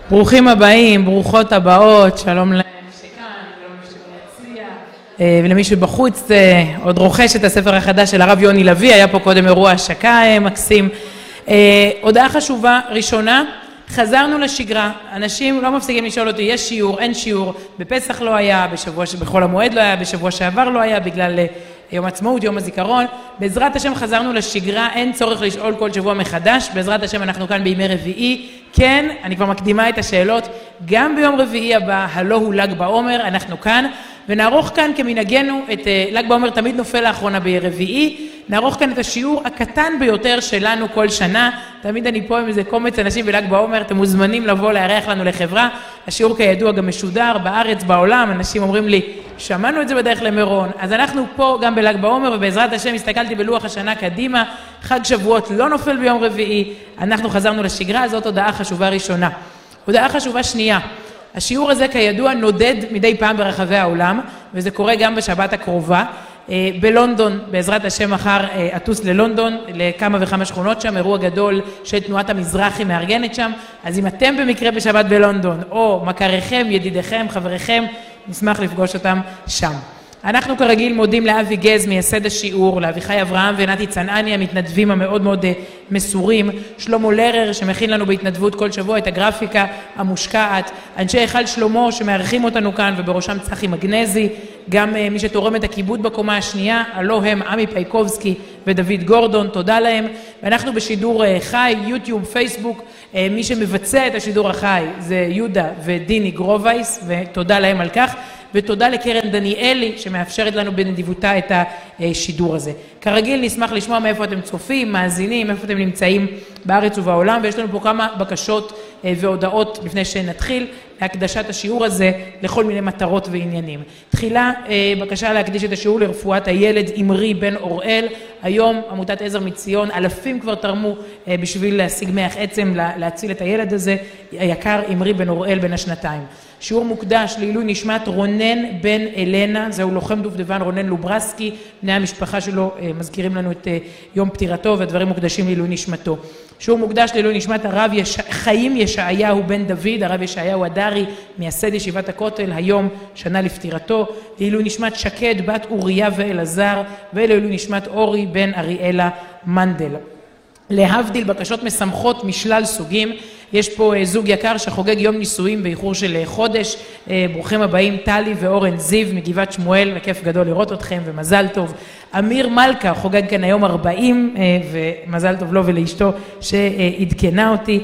ברוכים הבאים, ברוכות הבאות, שלום להם שכאן, שלום שביציע, ולמי שבחוץ עוד רוכש את הספר החדש של הרב יוני לוי, היה פה קודם אירוע השקה מקסים. הודעה חשובה ראשונה, חזרנו לשגרה, אנשים לא מפסיקים לשאול אותי, יש שיעור, אין שיעור, בפסח לא היה, בחול המועד לא היה, בשבוע שעבר לא היה, בגלל יום עצמאות, יום הזיכרון. בעזרת השם חזרנו לשגרה, אין צורך לשאול כל שבוע מחדש, בעזרת השם אנחנו כאן בימי רביעי. כן, אני כבר מקדימה את השאלות, גם ביום רביעי הבא, הלא הוא ל"ג בעומר, אנחנו כאן, ונערוך כאן כמנהגנו, את ל"ג בעומר תמיד נופל לאחרונה ברביעי, נערוך כאן את השיעור הקטן ביותר שלנו כל שנה, תמיד אני פה עם איזה קומץ אנשים בל"ג בעומר, אתם מוזמנים לבוא לארח לנו לחברה, השיעור כידוע גם משודר בארץ, בעולם, אנשים אומרים לי, שמענו את זה בדרך למירון, אז אנחנו פה גם בל"ג בעומר, ובעזרת השם הסתכלתי בלוח השנה קדימה, חג שבועות לא נופל ביום רביעי, אנחנו חזרנו לשגרה, זאת הודעה חשובה ראשונה. הודעה חשובה שנייה, השיעור הזה כידוע נודד מדי פעם ברחבי העולם, וזה קורה גם בשבת הקרובה, בלונדון, בעזרת השם מחר אטוס ללונדון, לכמה וכמה שכונות שם, אירוע גדול של תנועת המזרחי מארגנת שם, אז אם אתם במקרה בשבת בלונדון, או מכריכם, ידידיכם, חבריכם, נשמח לפגוש אותם שם. אנחנו כרגיל מודים לאבי גז מייסד השיעור, לאביחי אברהם ונתי צנעני, המתנדבים המאוד מאוד מסורים, שלמה לרר שמכין לנו בהתנדבות כל שבוע את הגרפיקה המושקעת, אנשי היכל שלמה שמארחים אותנו כאן ובראשם צחי מגנזי, גם מי שתורם את הכיבוד בקומה השנייה, הלא הם עמי פייקובסקי ודוד גורדון, תודה להם. ואנחנו בשידור חי, יוטיוב, פייסבוק, מי שמבצע את השידור החי זה יהודה ודיני גרובייס, ותודה להם על כך. ותודה לקרן דניאלי שמאפשרת לנו בנדיבותה את השידור הזה. כרגיל נשמח לשמוע מאיפה אתם צופים, מאזינים, איפה אתם נמצאים בארץ ובעולם, ויש לנו פה כמה בקשות והודעות לפני שנתחיל להקדשת השיעור הזה לכל מיני מטרות ועניינים. תחילה בקשה להקדיש את השיעור לרפואת הילד אמרי בן אוראל, היום עמותת עזר מציון, אלפים כבר תרמו בשביל להשיג מח עצם להציל את הילד הזה, היקר אמרי בן אוראל בן השנתיים. שיעור מוקדש לעילוי נשמת רונן בן אלנה, זהו לוחם דובדבן רונן לוברסקי, בני המשפחה שלו מזכירים לנו את יום פטירתו והדברים מוקדשים לעילוי נשמתו. שיעור מוקדש לעילוי נשמת הרב חיים ישעיהו בן דוד, הרב ישעיהו הדרי, מייסד ישיבת הכותל, היום שנה לפטירתו, לעילוי נשמת שקד בת אוריה ואלעזר, ולעילוי נשמת אורי בן אריאלה מנדל. להבדיל בקשות משמחות משלל סוגים, יש פה זוג יקר שחוגג יום נישואים באיחור של חודש, ברוכים הבאים טלי ואורן זיו מגבעת שמואל, וכיף גדול לראות אתכם ומזל טוב. אמיר מלכה חוגג כאן היום 40 ומזל טוב לו ולאשתו שעדכנה אותי.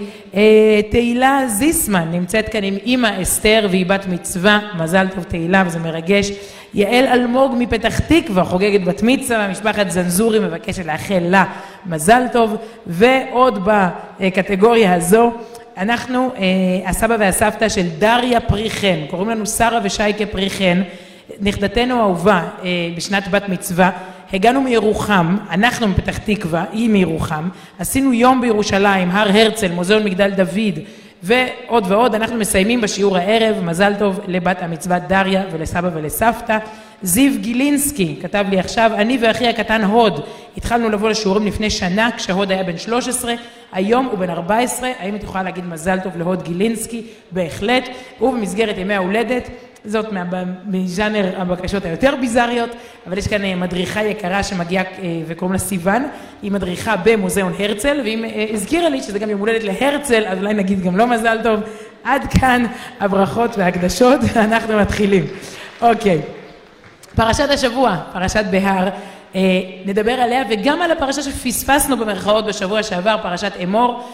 תהילה זיסמן נמצאת כאן עם אמא אסתר והיא בת מצווה, מזל טוב תהילה וזה מרגש. יעל אלמוג מפתח תקווה חוגגת בת מצווה, משפחת זנזורי מבקשת לאחל לה מזל טוב. ועוד בקטגוריה הזו אנחנו הסבא והסבתא של דריה פריחן, קוראים לנו שרה ושייקה פריחן, נכדתנו האהובה בשנת בת מצווה. הגענו מירוחם, אנחנו מפתח תקווה, היא מירוחם, עשינו יום בירושלים, הר הרצל, מוזיאון מגדל דוד ועוד ועוד. אנחנו מסיימים בשיעור הערב, מזל טוב לבת המצווה דריה ולסבא ולסבתא. זיו גילינסקי כתב לי עכשיו, אני ואחי הקטן הוד התחלנו לבוא לשיעורים לפני שנה כשהוד היה בן 13, היום הוא בן 14, האם את יכולה להגיד מזל טוב להוד גילינסקי? בהחלט, ובמסגרת ימי ההולדת, זאת מז'אנר הבקשות היותר ביזריות, אבל יש כאן מדריכה יקרה שמגיעה וקוראים לה סיוון, היא מדריכה במוזיאון הרצל, והיא הזכירה לי שזה גם יום הולדת להרצל, אז אולי נגיד גם לא מזל טוב. עד כאן הברכות וההקדשות, אנחנו מתחילים. אוקיי, פרשת השבוע, פרשת בהר, נדבר עליה וגם על הפרשה שפספסנו במרכאות בשבוע שעבר, פרשת אמור,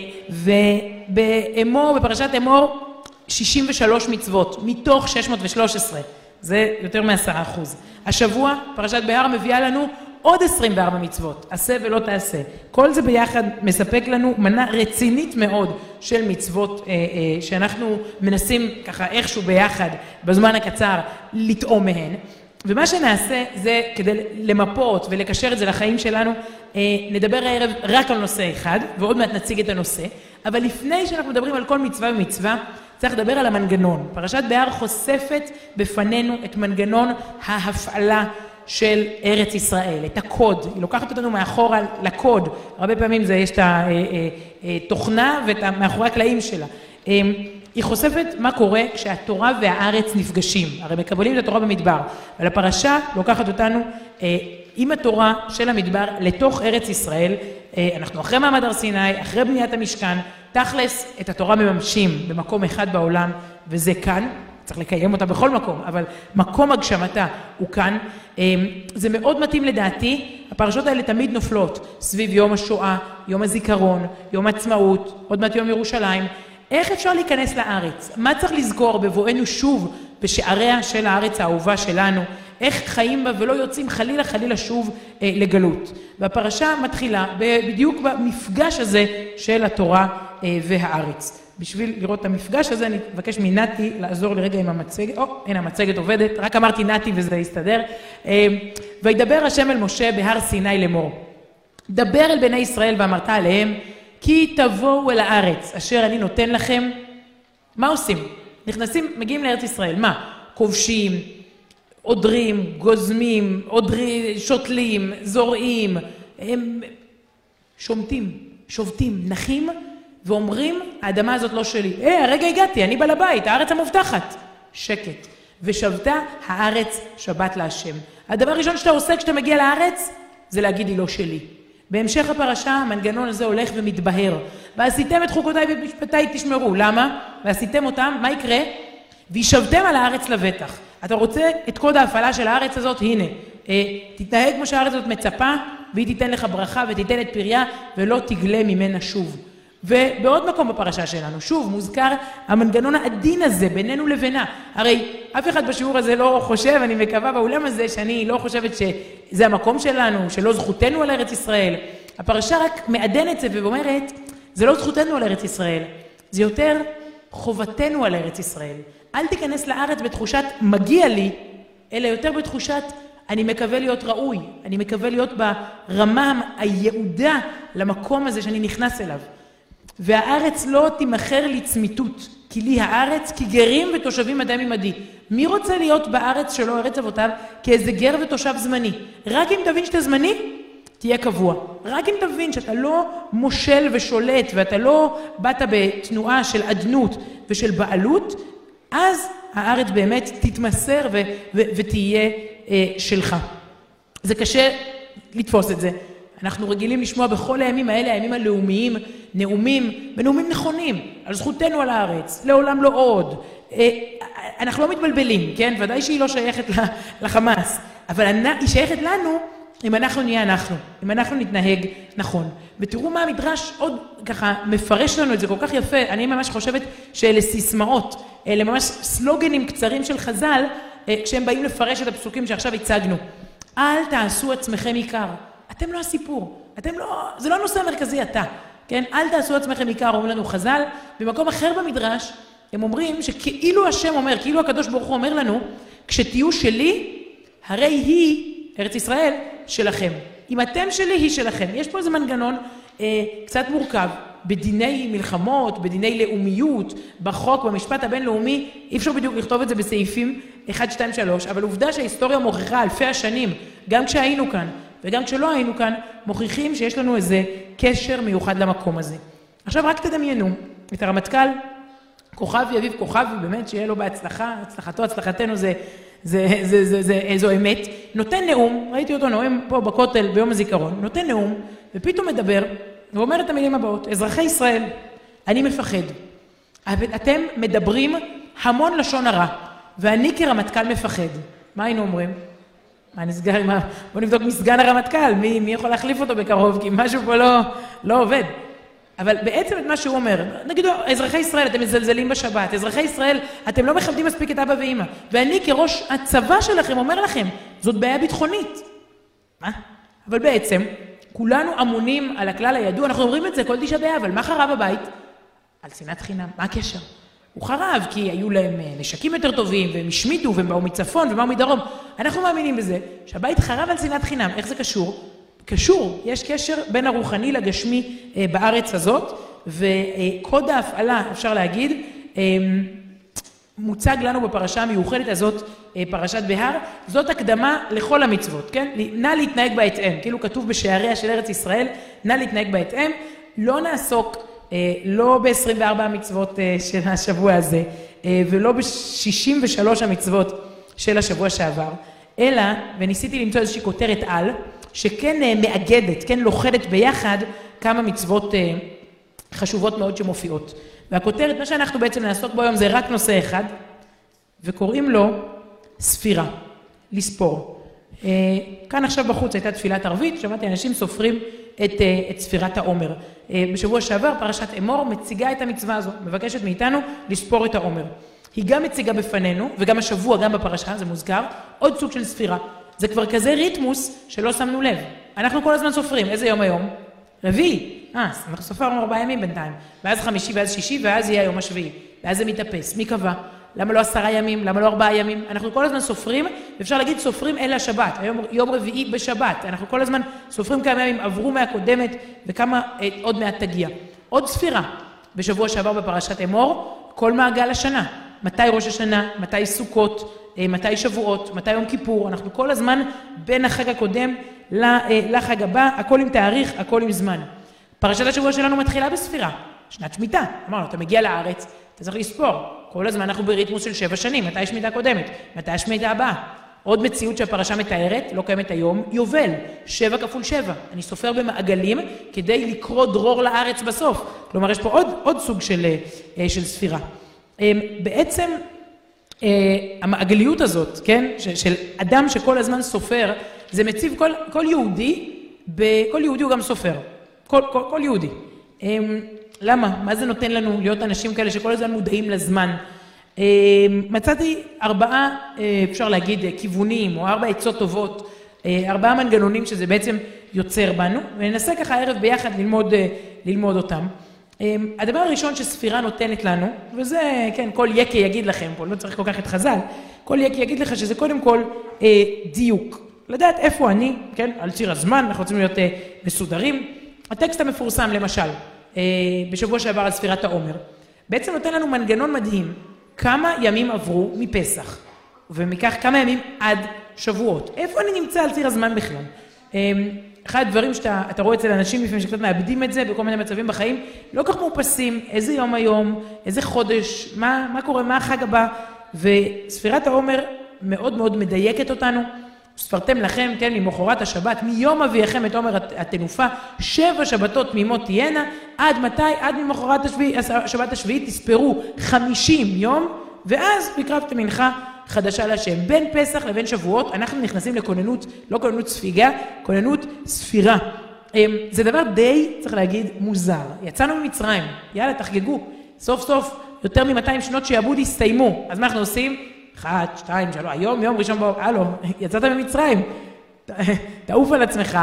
ובאמור, בפרשת אמור, 63 מצוות, מתוך 613, זה יותר מ10%. השבוע, פרשת בהר מביאה לנו עוד 24 מצוות, עשה ולא תעשה. כל זה ביחד מספק לנו מנה רצינית מאוד של מצוות שאנחנו מנסים ככה איכשהו ביחד בזמן הקצר לטעום מהן. ומה שנעשה זה כדי למפות ולקשר את זה לחיים שלנו, נדבר הערב רק על נושא אחד, ועוד מעט נציג את הנושא, אבל לפני שאנחנו מדברים על כל מצווה ומצווה, צריך לדבר על המנגנון. פרשת בהר חושפת בפנינו את מנגנון ההפעלה של ארץ ישראל, את הקוד. היא לוקחת אותנו מאחורה לקוד. הרבה פעמים יש את התוכנה ואת מאחורי הקלעים שלה. היא חושפת מה קורה כשהתורה והארץ נפגשים. הרי מקבלים את התורה במדבר, אבל הפרשה לוקחת אותנו עם התורה של המדבר לתוך ארץ ישראל. אנחנו אחרי מעמד הר סיני, אחרי בניית המשכן, תכלס את התורה מממשים במקום אחד בעולם, וזה כאן. צריך לקיים אותה בכל מקום, אבל מקום הגשמתה הוא כאן. זה מאוד מתאים לדעתי, הפרשות האלה תמיד נופלות סביב יום השואה, יום הזיכרון, יום עצמאות, עוד מעט יום ירושלים. איך אפשר להיכנס לארץ? מה צריך לזכור בבואנו שוב בשעריה של הארץ האהובה שלנו? איך חיים בה ולא יוצאים חלילה שוב לגלות? והפרשה מתחילה בדיוק במפגש הזה של התורה והארץ. בשביל לראות את המפגש הזה, אני מבקש מנתי לעזור לי רגע עם המצגת. הנה המצגת עובדת, רק אמרתי נתי וזה יסתדר. וידבר השם אל משה בהר סיני לאמור. דבר אל בני ישראל ואמרת עליהם, כי תבואו אל הארץ אשר אני נותן לכם. מה עושים? נכנסים, מגיעים לארץ ישראל. מה? כובשים, עודרים, גוזמים, שותלים, זורעים, הם שובתים, נחים, ואומרים, האדמה הזאת לא שלי. הרגע הגעתי, אני בעל הבית, הארץ המובטחת. שקט. ושבתה הארץ שבת להשם. הדבר הראשון שאתה עושה כשאתה מגיע לארץ, זה להגיד היא לא שלי. בהמשך הפרשה, המנגנון הזה הולך ומתבהר. ועשיתם את חוקותיי ומשפטיי תשמרו. למה? ועשיתם אותם, מה יקרה? וישבתם על הארץ לבטח. אתה רוצה את קוד ההפעלה של הארץ הזאת? הנה. תתנהג כמו שהארץ הזאת מצפה, והיא תיתן לך ברכה ותיתן את פריה, ולא תגלה ממנה שוב. ובעוד מקום בפרשה שלנו, שוב, מוזכר המנגנון העדין הזה בינינו לבינה. הרי אף אחד בשיעור הזה לא חושב, אני מקווה באולם הזה, שאני לא חושבת שזה המקום שלנו, שלא זכותנו על ארץ ישראל. הפרשה רק מעדנת את זה ואומרת, זה לא זכותנו על ארץ ישראל, זה יותר חובתנו על ארץ ישראל. אל תיכנס לארץ בתחושת מגיע לי, אלא יותר בתחושת אני מקווה להיות ראוי, אני מקווה להיות ברמה היעודה למקום הזה שאני נכנס אליו. והארץ לא תימחר לצמיתות, כי לי הארץ, כי גרים ותושבים אדם עמדי. מי רוצה להיות בארץ שלו, ארץ אבותיו, כאיזה גר ותושב זמני? רק אם תבין שאתה זמני, תהיה קבוע. רק אם תבין שאתה לא מושל ושולט, ואתה לא באת בתנועה של עדנות ושל בעלות, אז הארץ באמת תתמסר ותהיה שלך. זה קשה לתפוס את זה. אנחנו רגילים לשמוע בכל הימים האלה, הימים הלאומיים, נאומים, ונאומים נכונים, על זכותנו על הארץ, לעולם לא עוד. אנחנו לא מתבלבלים, כן? ודאי שהיא לא שייכת לחמאס, אבל היא שייכת לנו אם אנחנו נהיה אנחנו, אם אנחנו נתנהג נכון. ותראו מה המדרש עוד ככה מפרש לנו את זה כל כך יפה. אני ממש חושבת שאלה סיסמאות, אלה ממש סלוגנים קצרים של חז"ל, כשהם באים לפרש את הפסוקים שעכשיו הצגנו. אל תעשו עצמכם עיקר. אתם לא הסיפור, זה לא הנושא המרכזי אתה, כן? אל תעשו עצמכם עיקר, אומרים לנו חז"ל. במקום אחר במדרש, הם אומרים שכאילו השם אומר, כאילו הקדוש ברוך הוא אומר לנו, כשתהיו שלי, הרי היא, ארץ ישראל, שלכם. אם אתם שלי, היא שלכם. יש פה איזה מנגנון קצת מורכב, בדיני מלחמות, בדיני לאומיות, בחוק, במשפט הבינלאומי, אי אפשר בדיוק לכתוב את זה בסעיפים 1, 2, 3, אבל עובדה שההיסטוריה מוכיחה אלפי השנים, גם כשהיינו כאן, וגם כשלא היינו כאן, מוכיחים שיש לנו איזה קשר מיוחד למקום הזה. עכשיו רק תדמיינו את הרמטכ"ל, כוכבי, אביב כוכבי, באמת שיהיה לו בהצלחה, הצלחתו, הצלחתנו זו אמת, נותן נאום, ראיתי אותו נואם פה בכותל ביום הזיכרון, נותן נאום, ופתאום מדבר, ואומר את המילים הבאות, אזרחי ישראל, אני מפחד. אתם מדברים המון לשון הרע, ואני כרמטכ"ל מפחד. מה היינו אומרים? מה נסגר עם בוא נבדוק מסגן הרמטכ"ל, מי יכול להחליף אותו בקרוב, כי משהו פה לא עובד. אבל בעצם את מה שהוא אומר, נגידו, אזרחי ישראל, אתם מזלזלים בשבת, אזרחי ישראל, אתם לא מכבדים מספיק את אבא ואמא, ואני כראש הצבא שלכם אומר לכם, זאת בעיה ביטחונית. מה? אבל בעצם, כולנו אמונים על הכלל הידוע, אנחנו אומרים את זה כל תשעה באב, אבל מה חרב הבית? על שנאת חינם, מה הקשר? הוא חרב כי היו להם נשקים יותר טובים, והם השמידו, והם באו מצפון, ובאו מדרום. אנחנו מאמינים בזה, שהבית חרב על שנאת חינם. איך זה קשור? קשור, יש קשר בין הרוחני לגשמי בארץ הזאת, וקוד ההפעלה, אפשר להגיד, מוצג לנו בפרשה המיוחדת הזאת, פרשת בהר, זאת הקדמה לכל המצוות, כן? נא להתנהג בהתאם, כאילו כתוב בשעריה של ארץ ישראל, נא להתנהג בהתאם, לא נעסוק לא ב-24 המצוות של השבוע הזה, ולא ב-63 המצוות של השבוע שעבר, אלא, וניסיתי למצוא איזושהי כותרת על, שכן מאגדת, כן לוחדת ביחד כמה מצוות חשובות מאוד שמופיעות. והכותרת, מה שאנחנו בעצם נעסוק בו היום זה רק נושא אחד, וקוראים לו ספירה, לספור. כאן עכשיו בחוץ הייתה תפילת ערבית, שמעתי אנשים סופרים את ספירת העומר. בשבוע שעבר פרשת אמור מציגה את המצווה הזו, מבקשת מאיתנו לספור את העומר. היא גם מציגה בפנינו, וגם השבוע, גם בפרשה, זה מוזכר, עוד סוג של ספירה. זה כבר כזה ריתמוס שלא שמנו לב. אנחנו כל הזמן סופרים, איזה יום היום? רביעי. אנחנו סופרנו 4 ימים בינתיים. ואז 5 ואז 6 ואז יהיה היום השביעי. ואז זה מתאפס. מי קבע? למה לא 10 ימים? למה לא 4 ימים? אנחנו כל הזמן סופרים, ואפשר להגיד סופרים אלה השבת. היום יום רביעי בשבת. אנחנו כל הזמן סופרים כמה ימים עברו מהקודמת, וכמה עוד מעט תגיע. עוד ספירה. בשבוע שעבר בפרשת אמור, כל מעגל השנה. מתי ראש השנה, מתי סוכות, מתי שבועות, מתי יום כיפור. אנחנו כל הזמן בין החג הקודם לחג הבא, הכל עם תאריך, הכל עם זמן. פרשת השבוע שלנו מתחילה בספירה, שנת שמיטה. אמרנו, אתה מגיע לארץ, אתה צריך לספור. כל הזמן אנחנו בריתמוס של 7 שנים, מתי שמיטה קודמת, מתי השמיטה הבאה. עוד מציאות שהפרשה מתארת, לא קיימת היום, יובל, 7 כפול 7. אני סופר במעגלים כדי לקרוא דרור לארץ בסוף. כלומר, יש פה עוד סוג של ספירה. בעצם המעגליות הזאת, כן, של אדם שכל הזמן סופר, זה מציב כל יהודי, כל יהודי הוא גם סופר. כל יהודי. למה? מה זה נותן לנו להיות אנשים כאלה שכל הזמן מודעים לזמן? מצאתי 4, אפשר להגיד, כיוונים, או 4 עצות טובות, 4 מנגנונים שזה בעצם יוצר בנו, וננסה ככה הערב ביחד ללמוד אותם. הדבר הראשון שספירה נותנת לנו, וזה, כן, כל יקי יגיד לכם פה, לא צריך כל כך את חז"ל, כל יקי יגיד לך שזה קודם כל דיוק. לדעת איפה אני, כן, על ציר הזמן, אנחנו רוצים להיות מסודרים. הטקסט המפורסם, למשל, בשבוע שעבר על ספירת העומר, בעצם נותן לנו מנגנון מדהים, כמה ימים עברו מפסח, ומכך כמה ימים עד שבועות. איפה אני נמצא על ציר הזמן בכלל? אחד הדברים שאתה רואה אצל אנשים לפעמים שקצת מאבדים את זה בכל מיני מצבים בחיים, לא כך מאופסים, איזה יום היום, איזה חודש, מה קורה, מה החג הבא, וספירת העומר מאוד מאוד מדייקת אותנו. ספרתם לכם, כן, ממחרת השבת, מיום אביכם את עומר התנופה, 7 שבתות תמימות תהיינה, עד מתי? עד ממחרת השבת השביעית תספרו 50 יום, ואז הקרבתם מנחה חדשה להשם. בין פסח לבין שבועות אנחנו נכנסים לכוננות, לא כוננות ספיגה, כוננות ספירה. זה דבר די, צריך להגיד, מוזר. יצאנו ממצרים, יאללה, תחגגו. סוף סוף, יותר מ-200 שנות שיעבוד הסתיימו. אז מה אנחנו עושים? 1, 2, 3, היום, יום ראשון בו, הלו, יצאת ממצרים. תעוף על עצמך,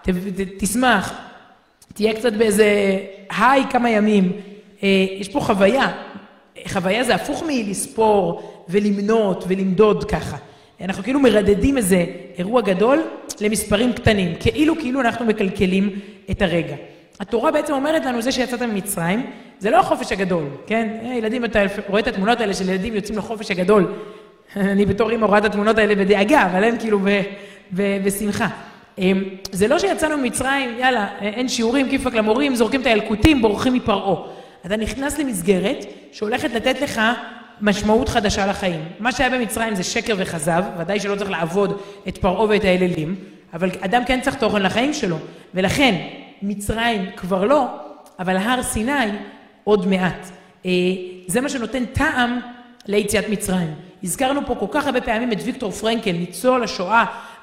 תשמח, תהיה קצת באיזה היי כמה ימים. יש פה חוויה. חוויה זה הפוך מלספור ולמנות ולמדוד ככה. אנחנו כאילו מרדדים איזה אירוע גדול למספרים קטנים, כאילו אנחנו מקלקלים את הרגע. התורה בעצם אומרת לנו זה שיצאת ממצרים, זה לא החופש הגדול, כן? ילדים, אתה רואה את התמונות האלה של ילדים יוצאים לחופש הגדול. אני בתור אמא רואה את התמונות האלה בדאגה, אבל הם כאילו בשמחה. זה לא שיצאנו ממצרים, יאללה, אין שיעורים, כיפק למורים, זורקים את הילקוטים, בורחים מפרעה. אתה נכנס למסגרת שהולכת לתת לך משמעות חדשה לחיים. מה שהיה במצרים זה שקר וחזב, ודאי שלא צריך לעבוד את פרעה ואת האלילים, אבל אדם כן צריך תוכן לחיים שלו. ולכן, מצרים כבר לא, אבל הר סיני עוד מעט. זה מה שנותן טעם ליציאת מצרים. הזכרנו פה כל כך הרבה פעמים את ויקטור פרנקל, ניצול השואה,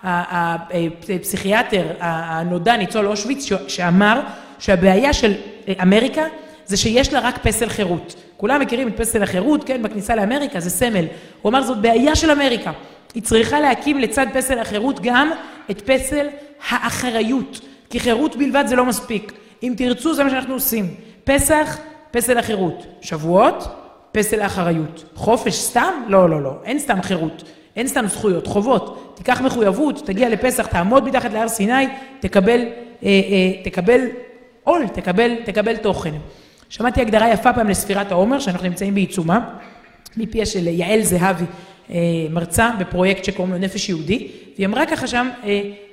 הפסיכיאטר הנודע, ניצול אושוויץ, שאמר שהבעיה של אמריקה זה שיש לה רק פסל חירות. כולם מכירים את פסל החירות, כן, בכניסה לאמריקה, זה סמל. הוא אמר, זאת בעיה של אמריקה. היא צריכה להקים לצד פסל החירות גם את פסל האחריות. כי חירות בלבד זה לא מספיק. אם תרצו, זה מה שאנחנו עושים. פסח, פסל החירות. שבועות, פסל האחריות. חופש סתם? לא, לא, לא. אין סתם חירות. אין סתם זכויות, חובות. תיקח מחויבות, תגיע לפסח, תעמוד מתחת להר סיני, תקבל עול, תקבל תוכן. שמעתי הגדרה יפה פעם לספירת העומר, שאנחנו נמצאים בעיצומה, מפיה של יעל זהבי, מרצה בפרויקט שקוראים לו נפש יהודי, והיא אמרה ככה שם,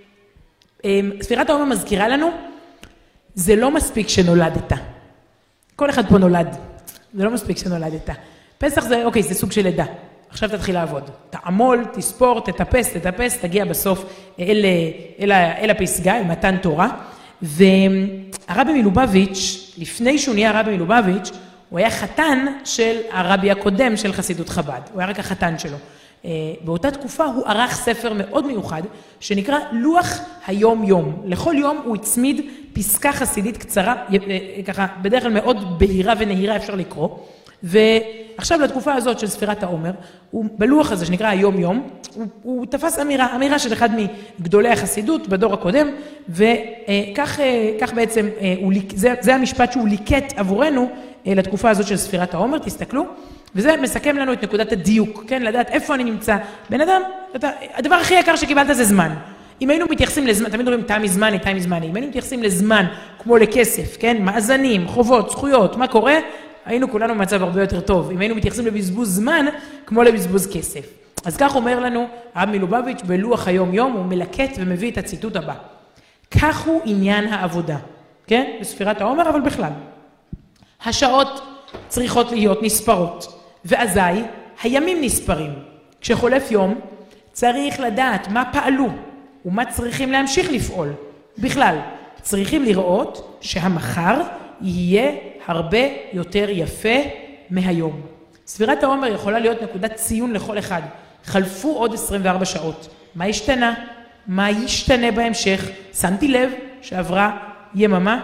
ספירת העומר מזכירה לנו, זה לא מספיק שנולדת. כל אחד פה נולד, זה לא מספיק שנולדת. פסח זה, אוקיי, זה סוג של לידה. עכשיו תתחיל לעבוד. תעמול, תספור, תטפס, תגיע בסוף אל הפסגה, אל מתן תורה. והרבי מלובביץ', לפני שהוא נהיה הרבי מלובביץ', הוא היה חתן של הרבי הקודם של חסידות חב"ד. הוא היה רק החתן שלו. באותה תקופה הוא ערך ספר מאוד מיוחד, שנקרא לוח היום-יום. לכל יום הוא הצמיד פסקה חסידית קצרה, ככה בדרך כלל מאוד בהירה ונהירה אפשר לקרוא. ועכשיו לתקופה הזאת של ספירת העומר, בלוח הזה שנקרא היום-יום, הוא תפס אמירה של אחד מגדולי החסידות בדור הקודם, וכך בעצם, זה המשפט שהוא ליקט עבורנו לתקופה הזאת של ספירת העומר, תסתכלו, וזה מסכם לנו את נקודת הדיוק, כן? לדעת איפה אני נמצא. בן אדם, הדבר הכי יקר שקיבלת זה זמן. אם היינו מתייחסים לזמן, תמיד אומרים time is money, אם היינו מתייחסים לזמן כמו לכסף, כן? מאזנים, חובות, זכויות, מה קורה? היינו כולנו במצב הרבה יותר טוב. אם היינו מתייחסים לבזבוז זמן כמו לבזבוז כסף. אז כך אומר לנו הרב מלובביץ' בלוח היום-יום, הוא מלקט ומביא את הציטוט הבא. כך הוא עניין העבודה, כן? בספירת העומר, אבל בכלל. השעות צריכות להיות נספרות, ואזי הימים נספרים. כשחולף יום, צריך לדעת מה פעלו ומה צריכים להמשיך לפעול. בכלל, צריכים לראות שהמחר יהיה הרבה יותר יפה מהיום. ספירת העומר יכולה להיות נקודת ציון לכל אחד. חלפו עוד 24 שעות. מה השתנה? מה ישתנה בהמשך? שמתי לב שעברה יממה.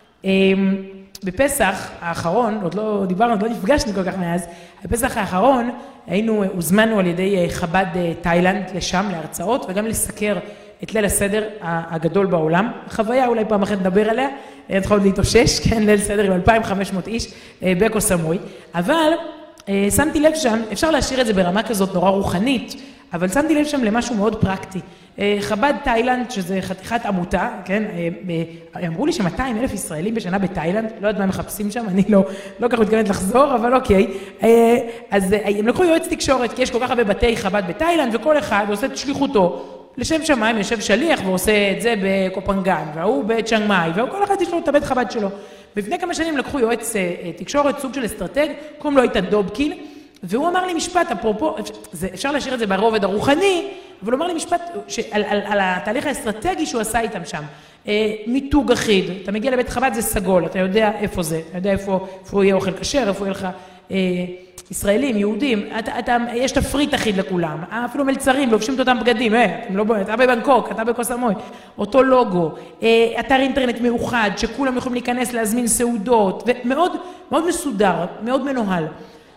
בפסח האחרון, עוד לא דיברנו, עוד לא נפגשנו כל כך מאז, בפסח האחרון הוזמנו על ידי חב"ד תאילנד לשם, להרצאות, וגם לסקר את ליל הסדר הגדול בעולם. חוויה, אולי פעם אחת נדבר עליה, צריך עוד להתאושש, כן, ליל סדר עם 2,500 איש בקו סמוי, אבל שמתי לב שם, אפשר להשאיר את זה ברמה כזאת נורא רוחנית, אבל שמתי לב שם למשהו מאוד פרקטי. חב"ד תאילנד, שזה חתיכת עמותה, כן, אמרו לי ש200,000 ישראלים בשנה בתאילנד, לא יודעת מה הם מחפשים שם, אני לא כך מתכוונת לחזור, אבל אוקיי. אז הם לקחו יועץ תקשורת, כי יש כל כך הרבה בתי חב"ד בתאילנד, וכל אחד עושה את שליחותו, לשם שמיים יושב שליח ועושה את זה בקופנגן, והוא בצ'אנג מאי, וכל אחד יש לו את הבית חב"ד שלו. לפני כמה שנים לקחו יועץ תקשורת, סוג של אסטרטג, קוראים לו איתן דובקין, והוא אמר לי משפט, אפרופו, אפשר להשאיר את זה ברובד הרוחני, אבל הוא אמר לי משפט על התהליך האסטרטגי שהוא עשה איתם שם. מיתוג אחיד, אתה מגיע לבית חב"ד זה סגול, אתה יודע איפה זה, אתה יודע איפה יהיה אוכל כשר, איפה יהיה לך ישראלים, יהודים, יש תפריט אחיד לכולם, אפילו מלצרים, לובשים את אותם בגדים, אתה בבנקוק, אתה בקו סמוי, אותו לוגו, אתר אינטרנט מאוחד, שכולם יכולים להיכנס להזמין סעודות, ומאוד מאוד מסודר, מאוד מנוהל.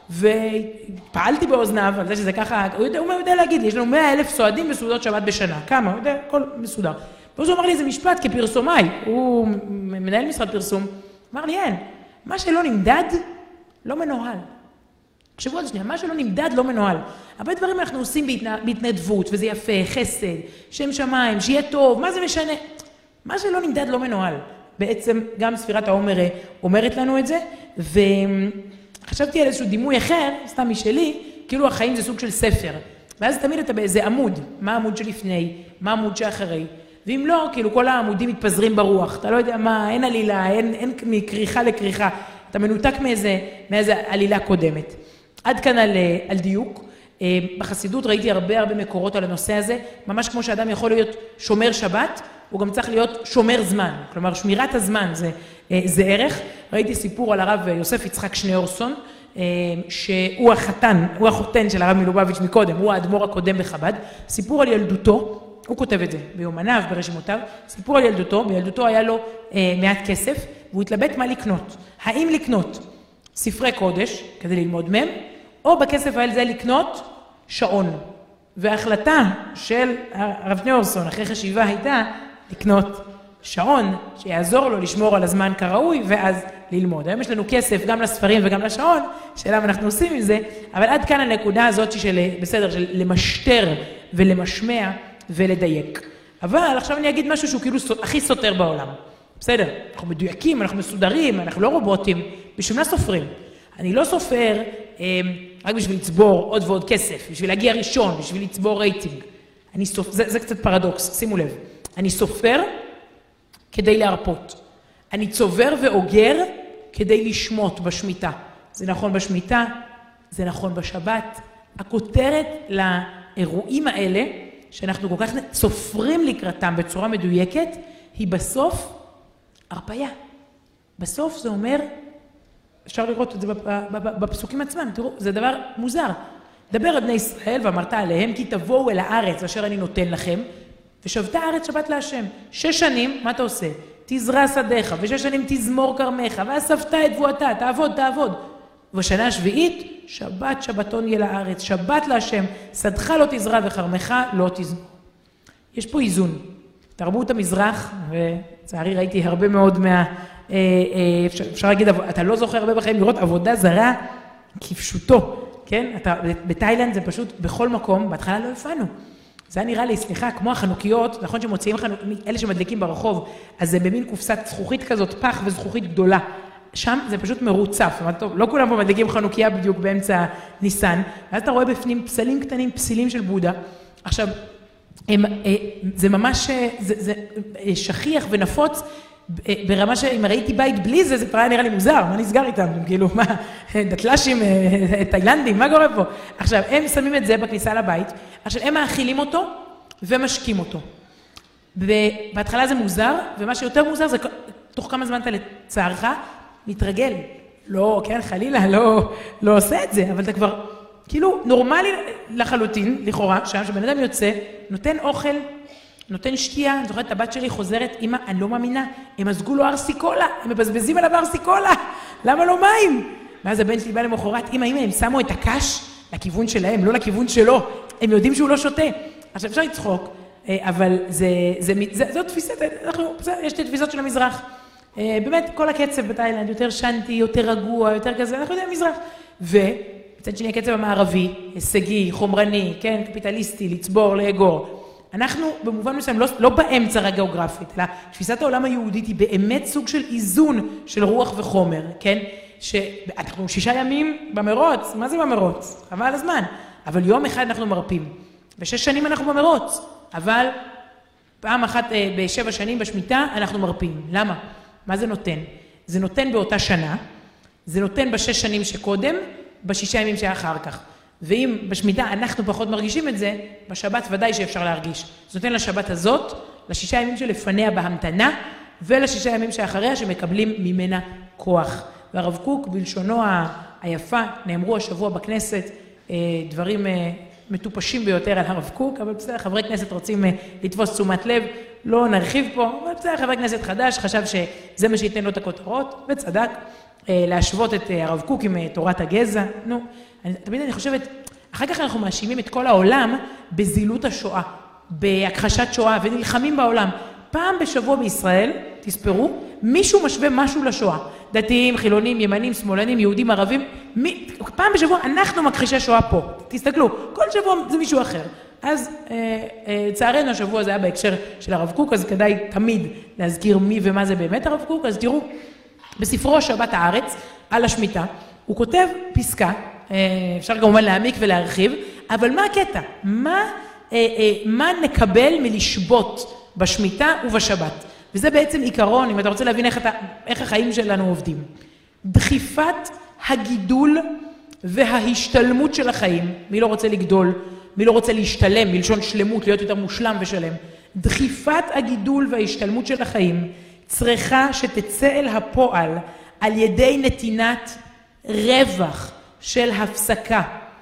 ופעלתי באוזניו על זה שזה ככה, הוא יודע להגיד לי, יש לנו 100,000 סועדים בסעודות שבת בשנה, כמה? הוא יודע, הכל מסודר. ואז הוא אמר לי איזה משפט כפרסומאי, הוא מנהל משרד פרסום, אמר לי, אין, מה שלא נמדד, לא מנוהל. תחשבו על זה שנייה, מה שלא נמדד לא מנוהל. הרבה דברים אנחנו עושים בהתנדבות, וזה יפה, חסד, שם שמיים, שיהיה טוב, מה זה משנה? מה שלא נמדד לא מנוהל. בעצם גם ספירת העומר אומרת לנו את זה, וחשבתי על איזשהו דימוי אחר, סתם משלי, כאילו החיים זה סוג של ספר. ואז תמיד אתה באיזה עמוד, מה העמוד שלפני, מה העמוד שאחרי. ואם לא, כאילו כל העמודים מתפזרים ברוח, אתה לא יודע מה, אין עלילה, אין מכריכה לכריכה, אתה מנותק מאיזה עלילה קודמת. עד כאן על דיוק. בחסידות ראיתי הרבה מקורות על הנושא הזה, ממש כמו שאדם יכול להיות שומר שבת, הוא גם צריך להיות שומר זמן, כלומר שמירת הזמן זה ערך. ראיתי סיפור על הרב יוסף יצחק שניאורסון, שהוא החותן של הרב מלובביץ' מקודם, הוא האדמו"ר הקודם בחב"ד, סיפור על ילדותו, הוא כותב את זה ביומניו, ברשימותיו, סיפור על ילדותו, בילדותו היה לו מעט כסף, והוא התלבט מה לקנות. האם לקנות ספרי קודש, כדי ללמוד מהם, או בכסף האלה זה לקנות שעון. וההחלטה של הרב שניאורסון, אחרי חשיבה הייתה לקנות שעון, שיעזור לו לשמור על הזמן כראוי, ואז ללמוד. היום יש לנו כסף גם לספרים וגם לשעון, שאלה אנחנו עושים עם זה, אבל עד כאן הנקודה הזאת של, בסדר, של למשטר ולמשמע ולדייק. אבל עכשיו אני אגיד משהו שהוא כאילו הכי סותר בעולם. בסדר, אנחנו מדויקים, אנחנו מסודרים, אנחנו לא רובוטים, בשביל מה סופרים? אני לא סופר רק בשביל לצבור עוד ועוד כסף, בשביל להגיע ראשון, בשביל לצבור רייטינג. זה קצת פרדוקס, שימו לב. אני סופר כדי להרפות. אני צובר ואוגר כדי לשמות בשמיטה. זה נכון בשמיטה, זה נכון בשבת. הכותרת לאירועים האלה, שאנחנו כל כך סופרים לקראתם בצורה מדויקת, היא בסוף הרפיה. בסוף זה אומר, אפשר לראות את זה בפסוקים עצמם, תראו, זה דבר מוזר. דבר על בני ישראל ואמרת עליהם, כי תבואו אל הארץ אשר אני נותן לכם, ושבתה הארץ שבת להשם. 6 שנים, מה אתה עושה? תזרע שדיך, ו6 שנים תזמור כרמך, ואספת את תבואתה, תעבוד. ובשנה השביעית, שבת שבתון יהיה לארץ, שבת להשם, שדך לא תזרע וכרמך לא תזמור. יש פה איזון. תרבות המזרח, וצערי ראיתי הרבה מאוד אפשר להגיד, אתה לא זוכר הרבה בחיים לראות עבודה זרה כפשוטו, כן? בתאילנד זה פשוט בכל מקום, בהתחלה לא הפענו. זה היה נראה לי, סליחה, כמו החנוכיות, נכון שמוציאים אלה שמדליקים ברחוב, אז זה במין קופסת זכוכית כזאת, פח וזכוכית גדולה. שם זה פשוט מרוצף, זאת אומרת, לא כולם פה מדליקים חנוכיה בדיוק באמצע ניסן, ואז אתה רואה בפנים פסלים קטנים, פסילים של בודה. עכשיו, זה ממש, זה שכיח ונפוץ, ברמה שאם ראיתי בית בלי זה, זה כבר נראה לי מוזר, מה נסגר איתם? כאילו, מה, דתל"שים, תאילנדים, מה קורה פה? עכשיו, הם שמים את זה בכניסה לבית, עכשיו, הם מאכילים אותו ומשקים אותו. בהתחלה זה מוזר, ומה שיותר מוזר זה, תוך כמה זמן אתה לצערך, מתרגל. לא, כן, חלילה, לא עושה את זה, אבל אתה כבר, כאילו, נורמלי לחלוטין, לכאורה, שם שבן אדם יוצא, נותן אוכל, נותן שתייה, אני זוכרת את הבת שלי חוזרת, אמא, אני לא מאמינה, הם עזגו לו ארסיקולה, הם מבזבזים עליו ארסיקולה, למה לא מים? ואז הבן שלי בא למחרת, אמא, הם שמו את הקש לכיוון שלהם, לא לכיוון שלו, הם יודעים שהוא לא שותה. עכשיו אפשר לצחוק, אבל זו תפיסת, יש את התפיסות של המזרח. באמת, כל הקצב בתאילנד, יותר שנתי, יותר רגוע, יותר כזה, אנחנו יודעים מזרח. ובצד שני הקצב המערבי, הישגי, חומרני, כן, קפיטליסטי, לצבור, לאגור. אנחנו במובן מסוים לא באמצע הגיאוגרפית, אלא תפיסת העולם היהודית היא באמת סוג של איזון של רוח וחומר, כן? שאנחנו 6 ימים במרוץ, מה זה במרוץ? חבל על הזמן. אבל יום אחד אנחנו מרפים, ו6 שנים אנחנו במרוץ, אבל פעם אחת ב7 שנים בשמיטה אנחנו מרפים. למה? מה זה נותן? זה נותן באותה שנה, זה נותן ב6 שנים שקודם, ב6 ימים שאחר כך. ואם בשמיטה אנחנו פחות מרגישים את זה, בשבת ודאי שאפשר להרגיש. זה נותן לשבת הזאת, ל6 ימים שלפניה בהמתנה, ול6 ימים שאחריה שמקבלים ממנה כוח. והרב קוק בלשונו היפה, נאמרו השבוע בכנסת, דברים מטופשים ביותר על הרב קוק, אבל בסדר, חברי כנסת רוצים לתפוס תשומת לב, לא נרחיב פה, אבל בסדר, חבר כנסת חדש חשב שזה מה שייתן לו את הכותרות, וצדק, להשוות את הרב קוק עם תורת הגזע. נו, תמיד אני חושבת, אחר כך אנחנו מאשימים את כל העולם בזילות השואה, בהכחשת שואה, ונלחמים בעולם. פעם בשבוע בישראל, תספרו, מישהו משווה משהו לשואה. דתיים, חילונים, ימנים, שמאלנים, יהודים, ערבים, פעם בשבוע אנחנו מכחישי שואה פה. תסתכלו, כל שבוע זה מישהו אחר. אז צערנו השבוע זה היה בהקשר של הרב קוק, אז כדאי תמיד להזכיר מי ומה זה באמת הרב קוק. אז תראו, בספרו שבת הארץ, על השמיטה, הוא כותב פסקה, אפשר כמובן להעמיק ולהרחיב, אבל מה הקטע? מה נקבל מלשבות בשמיטה ובשבת? וזה בעצם עיקרון, אם אתה רוצה להבין איך החיים שלנו עובדים. דחיפת הגידול וההשתלמות של החיים, מי לא רוצה לגדול, מי לא רוצה להשתלם, מלשון שלמות, להיות יותר מושלם ושלם. דחיפת הגידול וההשתלמות של החיים צריכה שתצא אל הפועל על ידי נתינת רווח של הפסקה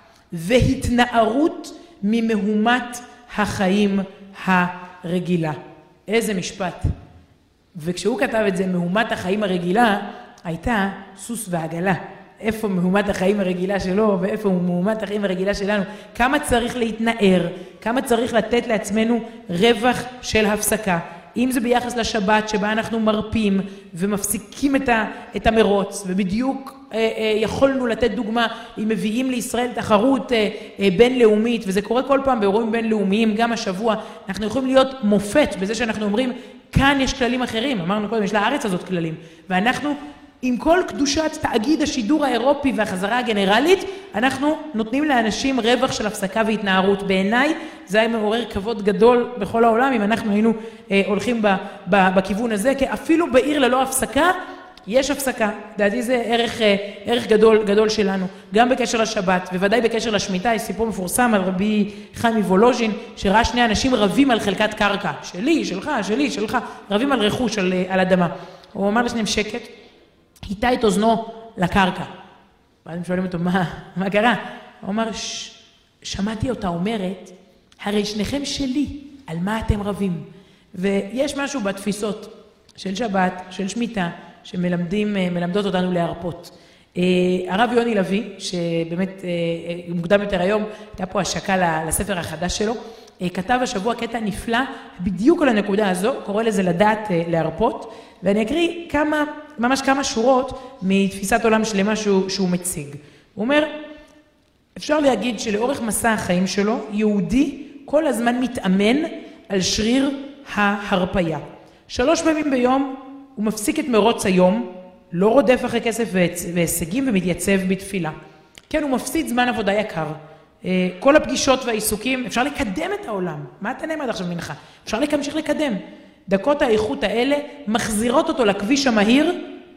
והתנערות ממהומת החיים הרגילה. איזה משפט. וכשהוא כתב את זה, מהומת החיים הרגילה, הייתה סוס ועגלה. איפה מהומת החיים הרגילה שלו, ואיפה מהומת החיים הרגילה שלנו. כמה צריך להתנער, כמה צריך לתת לעצמנו רווח של הפסקה. אם זה ביחס לשבת שבה אנחנו מרפים ומפסיקים את המרוץ, ובדיוק יכולנו לתת דוגמה, אם מביאים לישראל תחרות בינלאומית, וזה קורה כל פעם באירועים בינלאומיים, גם השבוע, אנחנו יכולים להיות מופת בזה שאנחנו אומרים, כאן יש כללים אחרים, אמרנו קודם, יש לארץ הזאת כללים, ואנחנו עם כל קדושת תאגיד השידור האירופי והחזרה הגנרלית, אנחנו נותנים לאנשים רווח של הפסקה והתנערות. בעיניי זה היה מעורר כבוד גדול בכל העולם, אם אנחנו היינו הולכים בכיוון הזה, כי אפילו בעיר ללא הפסקה, יש הפסקה, לדעתי זה ערך גדול שלנו, גם בקשר לשבת, בוודאי בקשר לשמיטה, יש סיפור מפורסם על רבי חיים מוולוז'ין, שראה שני אנשים רבים על חלקת קרקע, שלי, שלך, שלי, שלך, רבים על רכוש, על אדמה. הוא אמר לשניהם שקט, היטה את אוזנו לקרקע. ואז הם שואלים אותו, מה קרה? הוא אמר, שמעתי אותה אומרת, הרי שניכם שלי, על מה אתם רבים? ויש משהו בתפיסות של שבת, של שמיטה, שמלמדות אותנו להרפות. הרב יוני לוי, שבאמת מוקדם יותר היום, הייתה פה השקה לספר החדש שלו, כתב השבוע קטע נפלא, בדיוק על הנקודה הזו, קורא לזה לדעת להרפות, ואני אקריא ממש כמה שורות מתפיסת עולם שלמה שהוא מציג. הוא אומר, אפשר להגיד שלאורך מסע החיים שלו, יהודי כל הזמן מתאמן על שריר ההרפיה. 3 פעמים ביום הוא מפסיק את מרוץ היום, לא רודף אחרי כסף והישגים ומתייצב בתפילה. כן, הוא מפסיד זמן עבודה יקר. כל הפגישות והעיסוקים, אפשר לקדם את העולם. מה אתה נעמד עכשיו מנחה? אפשר להמשיך לקדם. דקות האיכות האלה מחזירות אותו לכביש המהיר,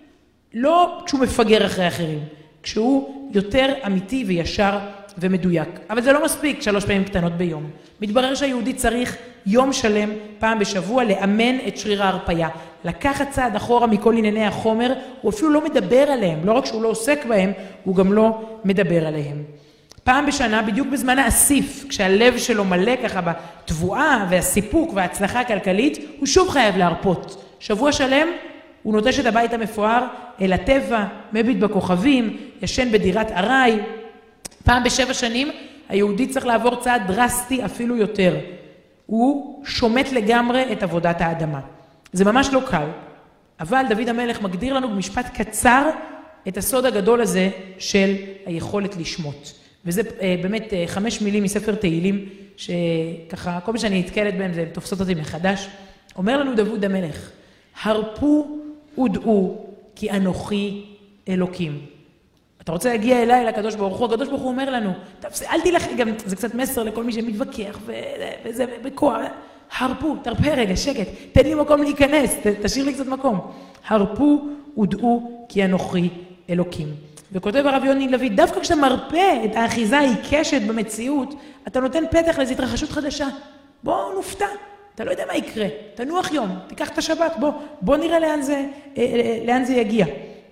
לא כשהוא מפגר אחרי אחרים, כשהוא יותר אמיתי וישר ומדויק. אבל זה לא מספיק 3 פעמים קטנות ביום. מתברר שהיהודי צריך יום שלם, פעם בשבוע, לאמן את שריר ההרפיה. לקחת צעד אחורה מכל ענייני החומר, הוא אפילו לא מדבר עליהם. לא רק שהוא לא עוסק בהם, הוא גם לא מדבר עליהם. פעם בשנה, בדיוק בזמן האסיף, כשהלב שלו מלא ככה בתבואה והסיפוק וההצלחה הכלכלית, הוא שוב חייב להרפות. שבוע שלם, הוא נוטש את הבית המפואר אל הטבע, מביט בכוכבים, ישן בדירת ארעי. פעם ב7 שנים, היהודי צריך לעבור צעד דרסטי אפילו יותר. הוא שומט לגמרי את עבודת האדמה. זה ממש לא קל, אבל דוד המלך מגדיר לנו במשפט קצר את הסוד הגדול הזה של היכולת לשמוט. וזה באמת 5 מילים מספר תהילים, שככה, כל מה שאני נתקלת בהם, זה תופסות אותי מחדש. אומר לנו דוד המלך, הרפו ודעו, כי אנוכי אלוקים. אתה רוצה להגיע אליי, לקדוש ברוך הוא, הקדוש ברוך הוא אומר לנו, אל תלך, גם זה קצת מסר לכל מי שמתווכח, וזה בכוח, הרפו, תרפה רגע, שקט, תן לי מקום להיכנס, תשאיר לי קצת מקום. הרפו ודעו, כי אנוכי אלוקים. וכותב הרב יוני לוי, דווקא כשאתה מרפא את האחיזה העיקשת במציאות, אתה נותן פתח לאיזו התרחשות חדשה. בוא נופתע, אתה לא יודע מה יקרה, תנוח יום, תיקח את השבת, בוא נראה לאן זה יגיע.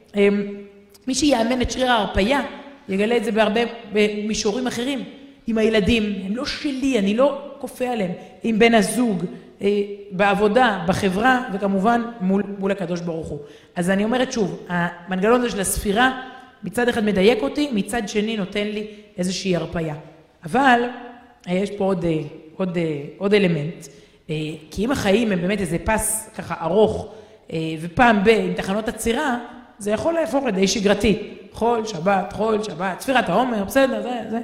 מי שיאמן את שריר ההרפיה, יגלה את זה בהרבה מישורים אחרים. עם הילדים, הם לא שלי, אני לא כופה עליהם. עם בן הזוג, בעבודה, בחברה, וכמובן מול הקדוש ברוך הוא. אז אני אומרת שוב, המנגנון הזה של הספירה, מצד אחד מדייק אותי, מצד שני נותן לי איזושהי הרפיה. אבל יש פה עוד אלמנט, כי אם החיים הם באמת איזה פס ככה ארוך, ופעם עם תחנות עצירה, זה יכול להפוך לידי שגרתי. חול, שבת, ספירת העומר, בסדר, זה.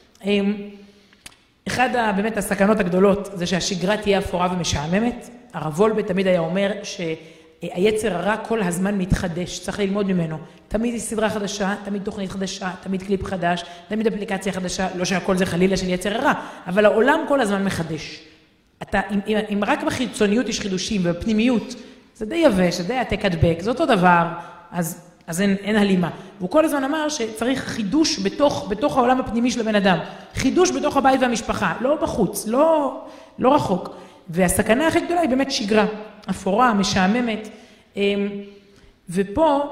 אחד באמת הסכנות הגדולות זה שהשגרה תהיה אפורה ומשעממת. הרב וולבה תמיד היה אומר שהיצר הרע כל הזמן מתחדש, צריך ללמוד ממנו. תמיד יש סדרה חדשה, תמיד תוכנית חדשה, תמיד קליפ חדש, תמיד אפליקציה חדשה, לא שהכל זה חלילה של יצר הרע, אבל העולם כל הזמן מחדש. אם רק בחיצוניות יש חידושים ובפנימיות, זה די יבש, זה די העתק הדבק, זה אותו דבר, אז אין הלימה. והוא כל הזמן אמר שצריך חידוש בתוך העולם הפנימי של הבן אדם. חידוש בתוך הבית והמשפחה, לא בחוץ, לא רחוק. והסכנה הכי גדולה היא באמת שגרה, אפורה, משעממת. ופה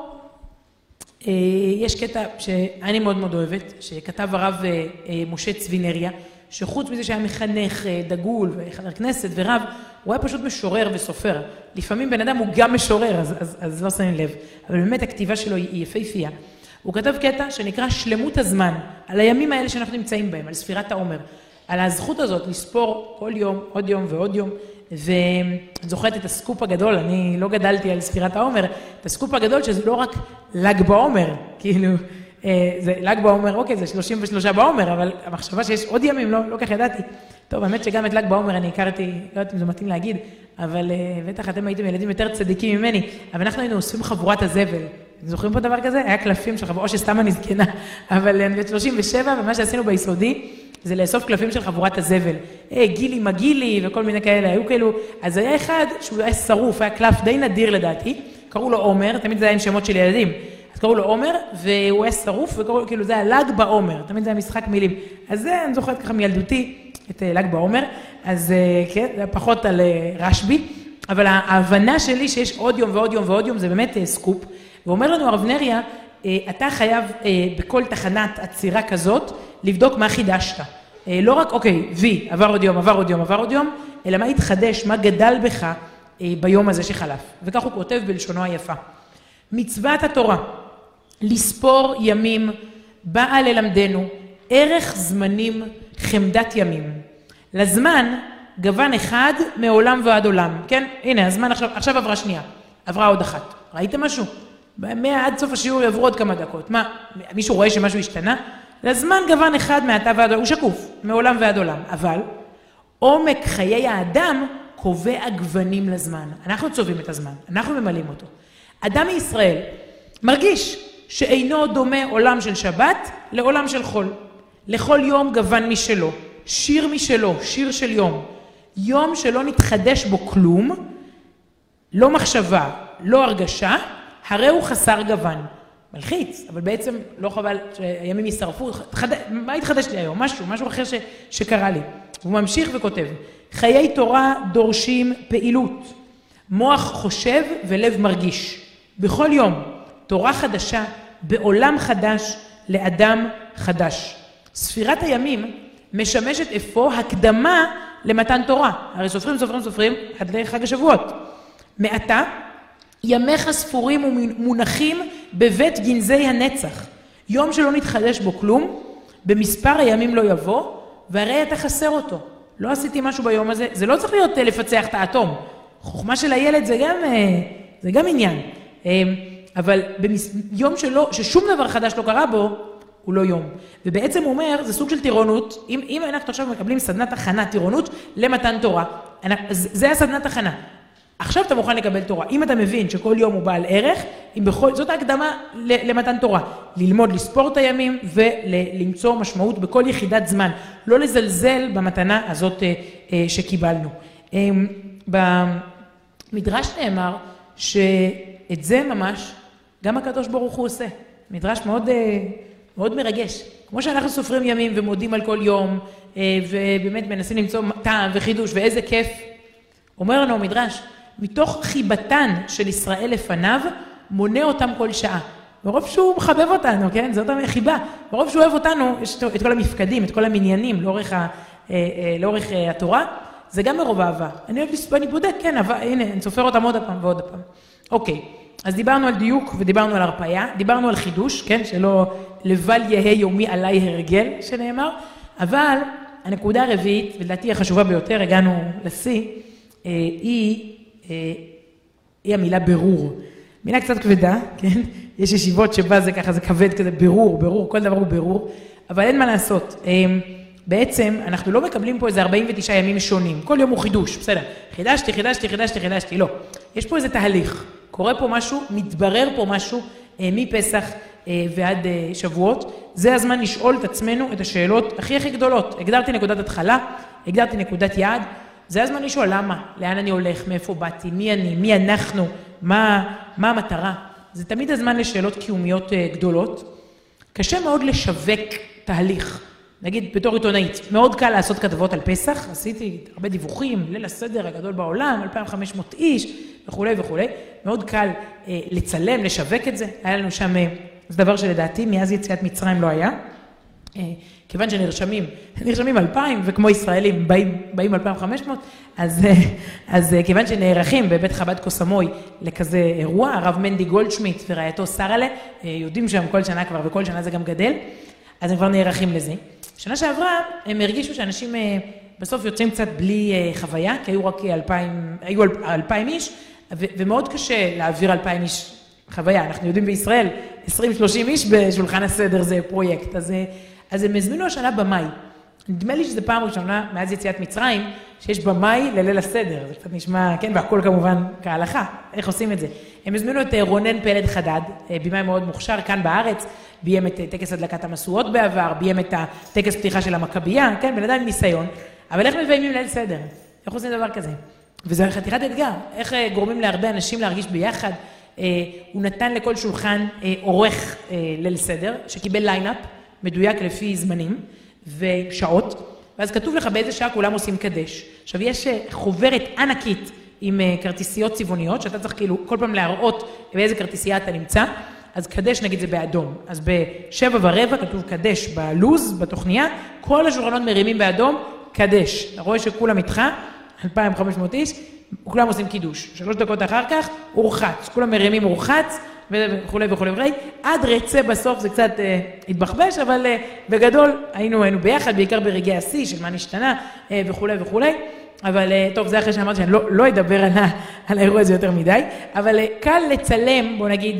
יש קטע שאני מאוד מאוד אוהבת, שכתב הרב משה צבינריה, שחוץ מזה שהיה מחנך דגול וחבר כנסת ורב, הוא היה פשוט משורר וסופר. לפעמים בן אדם הוא גם משורר, אז לא שמים לב. אבל באמת הכתיבה שלו היא יפהפייה. הוא כתב קטע שנקרא שלמות הזמן, על הימים האלה שאנחנו נמצאים בהם, על ספירת העומר, על הזכות הזאת לספור כל יום, עוד יום ועוד יום, ואני זוכרת את הסקופ הגדול, אני לא גדלתי על ספירת העומר, את הסקופ הגדול שזה לא רק ל"ג בעומר, כאילו, זה ל"ג בעומר, אוקיי, זה 33 בעומר, אבל המחשבה שיש עוד ימים, לא כך ידעתי. טוב, האמת שגם את ל"ג בעומר אני הכרתי, לא יודעת אם זה מתאים להגיד, אבל בטח אתם הייתם ילדים יותר צדיקים ממני, אבל אנחנו היינו אוספים חבורת הזבל. זוכרים פה דבר כזה? היה קלפים של חבורת, או שסתם אני זקנה, אבל אני בת 37, ומה שעשינו ביסודי, זה לאסוף קלפים של חבורת הזבל. גילי מגילי וכל מיני כאלה, היו כאילו, אז היה אחד שהוא היה שרוף, היה קלף די נדיר לדעתי, קראו לו עומר, תמיד זה היה עם שמות של ילדים, אז קראו לו עומר, והוא היה שרוף, וקראו, כאילו זה היה ל"ג בעומר, תמיד זה היה משחק מילים. אז זה, אני זוכרת ככה מילדותי, את ל"ג בעומר, אז כן, זה פחות על רשב"י, אבל ההבנה שלי שיש עוד יום ועוד יום ועוד יום, זה באמת סקופ, ואומר לנו הרב נריה, אתה חייב בכל תחנת עצירה כזאת, לבדוק מה חידשת. לא רק, אוקיי, וי, עבר עוד יום, עבר עוד יום, עבר עוד יום, אלא מה התחדש, מה גדל בך ביום הזה שחלף. וכך הוא כותב בלשונו היפה. מצוות התורה, לספור ימים, באה ללמדנו, ערך זמנים, חמדת ימים. לזמן, גוון אחד מעולם ועד עולם. כן? הנה, הזמן עכשיו עברה שנייה. עברה עוד אחת. ראיתם משהו? עד סוף השיעור יעברו עוד כמה דקות. מה, מישהו רואה שמשהו השתנה? לזמן גוון אחד מעתה ועד עולם. הוא שקוף, מעולם ועד עולם. אבל עומק חיי האדם קובע גוונים לזמן. אנחנו צובעים את הזמן. אנחנו ממלאים אותו. אדם מישראל מרגיש שאינו דומה עולם של שבת לעולם של חול. לכל יום גוון משלו. שיר משלו, שיר של יום. יום שלא נתחדש בו כלום, לא מחשבה, לא הרגשה, הרי הוא חסר גוון. מלחיץ, אבל בעצם לא חבל שהימים יישרפו. מה התחדש לי היום? משהו אחר שקרה לי. הוא ממשיך וכותב, חיי תורה דורשים פעילות, מוח חושב ולב מרגיש. בכל יום, תורה חדשה, בעולם חדש, לאדם חדש. ספירת הימים משמשת אפוא הקדמה למתן תורה. הרי סופרים עד לחג השבועות. מעתה, ימיך ספורים ומונחים בבית גנזי הנצח. יום שלא נתחדש בו כלום, במספר הימים לא יבוא, והרי אתה חסר אותו. לא עשיתי משהו ביום הזה, זה לא צריך להיות לפצח את האטום. חוכמה של הילד זה גם עניין. אבל יום ששום דבר חדש לא קרה בו, הוא לא יום. ובעצם הוא אומר, זה סוג של טירונות, אם אנחנו עכשיו מקבלים סדנת הכנה, טירונות למתן תורה, זה הסדנת הכנה. עכשיו אתה מוכן לקבל תורה. אם אתה מבין שכל יום הוא בעל ערך, זאת ההקדמה למתן תורה. ללמוד, לספור את הימים ולמצוא משמעות בכל יחידת זמן. לא לזלזל במתנה הזאת שקיבלנו. במדרש נאמר שאת זה ממש גם הקדוש ברוך הוא עושה. מדרש מאוד מרגש. כמו שאנחנו סופרים ימים ומודים על כל יום, ובאמת מנסים למצוא טעם וחידוש ואיזה כיף. אומר לנו המדרש, מתוך חיבתן של ישראל לפניו, מונה אותם כל שעה. ברוב שהוא מחבב אותנו, כן? זאת החיבה. ברוב שהוא אוהב אותנו, יש את כל המפקדים, את כל המניינים לאורך התורה, זה גם מרוב אהבה. אני בודק, כן, הנה, אני סופר אותם עוד הפעם ועוד הפעם. אוקיי, אז דיברנו על דיוק ודיברנו על הרפאיה, דיברנו על חידוש, כן? שלא לבל יהי יומי עליי הרגל, שנאמר, אבל הנקודה הרביעית, ולדעתי החשובה ביותר, הגענו לשיא, היא המילה ברור. מילה קצת כבדה, כן? יש ישיבות שבה זה ככה, זה כבד כזה, ברור, כל דבר הוא ברור, אבל אין מה לעשות. בעצם אנחנו לא מקבלים פה איזה 49 ימים שונים, כל יום הוא חידוש, בסדר, חידשתי, לא. יש פה איזה תהליך, קורה פה משהו, מתברר פה משהו מפסח ועד שבועות, זה הזמן לשאול את עצמנו את השאלות הכי גדולות. הגדרתי נקודת התחלה, הגדרתי נקודת יעד, זה הזמן לשאול למה, לאן אני הולך, מאיפה באתי, מי אני, מי אנחנו, מה המטרה. זה תמיד הזמן לשאלות קיומיות גדולות. קשה מאוד לשווק תהליך. נגיד, בתור עיתונאית, מאוד קל לעשות כתבות על פסח, עשיתי הרבה דיווחים, ליל הסדר הגדול בעולם, 2,500 איש וכו'. מאוד קל לצלם, לשווק את זה. היה לנו שם, זה דבר שלדעתי מאז יציאת מצרים לא היה. כיוון שנרשמים 2,000, וכמו ישראלים באים 2,500, אז כיוון שנערכים בבית חב"ד קוסמוי לכזה אירוע, הרב מנדי גולדשמיט ורעייתו שרלה, יודעים שם כל שנה כבר, וכל שנה זה גם גדל, אז הם כבר נערכים לזה. שנה שעברה הם הרגישו שאנשים בסוף יוצאים קצת בלי חוויה, כי היו רק 2,000 איש, ומאוד קשה להעביר 2,000 איש חוויה. אנחנו יודעים בישראל, 20-30 איש בשולחן הסדר זה פרויקט, אז הם הזמינו השנה במאי. נדמה לי שזה פעם ראשונה מאז יציאת מצרים, שיש במאי לליל הסדר. זה קצת נשמע, כן, והכל כמובן כהלכה. איך עושים את זה? הם הזמינו את רונן פלד חדד, בימאי מאוד מוכשר כאן בארץ, ביים את טקס הדלקת המשואות בעבר, ביים את הטקס פתיחה של המכבייה, כן, בן אדם ניסיון. אבל איך מביימים ליל סדר? איך עושים דבר כזה? וזה חתיכת אתגר. איך גורמים להרבה אנשים להרגיש ביחד? הוא נתן לכל שולחן עורך ליל סדר, שקיבל ליינאפ מדויק לפי זמנים ושעות, ואז כתוב לך באיזה שעה כולם עושים קדש. עכשיו יש חוברת ענקית עם כרטיסיות צבעוניות, שאתה צריך כאילו כל פעם להראות באיזה כרטיסייה אתה נמצא, אז קדש נגיד זה באדום, אז ב7:15 כתוב קדש בלוז, בתוכניה, כל השולחנות מרימים באדום, קדש. אתה רואה שכולם איתך, 2,500 איש, כולם עושים קידוש. 3 דקות אחר כך, הורחץ, כולם מרימים הורחץ, וכו' וכו' וכו'. עד רצה בסוף זה קצת התבחבש, אבל בגדול היינו ביחד, בעיקר ברגעי השיא של מה נשתנה וכו' וכו'. אבל טוב, זה אחרי שאמרתי שאני לא אדבר על האירוע הזה יותר מדי, אבל קל לצלם, בוא נגיד,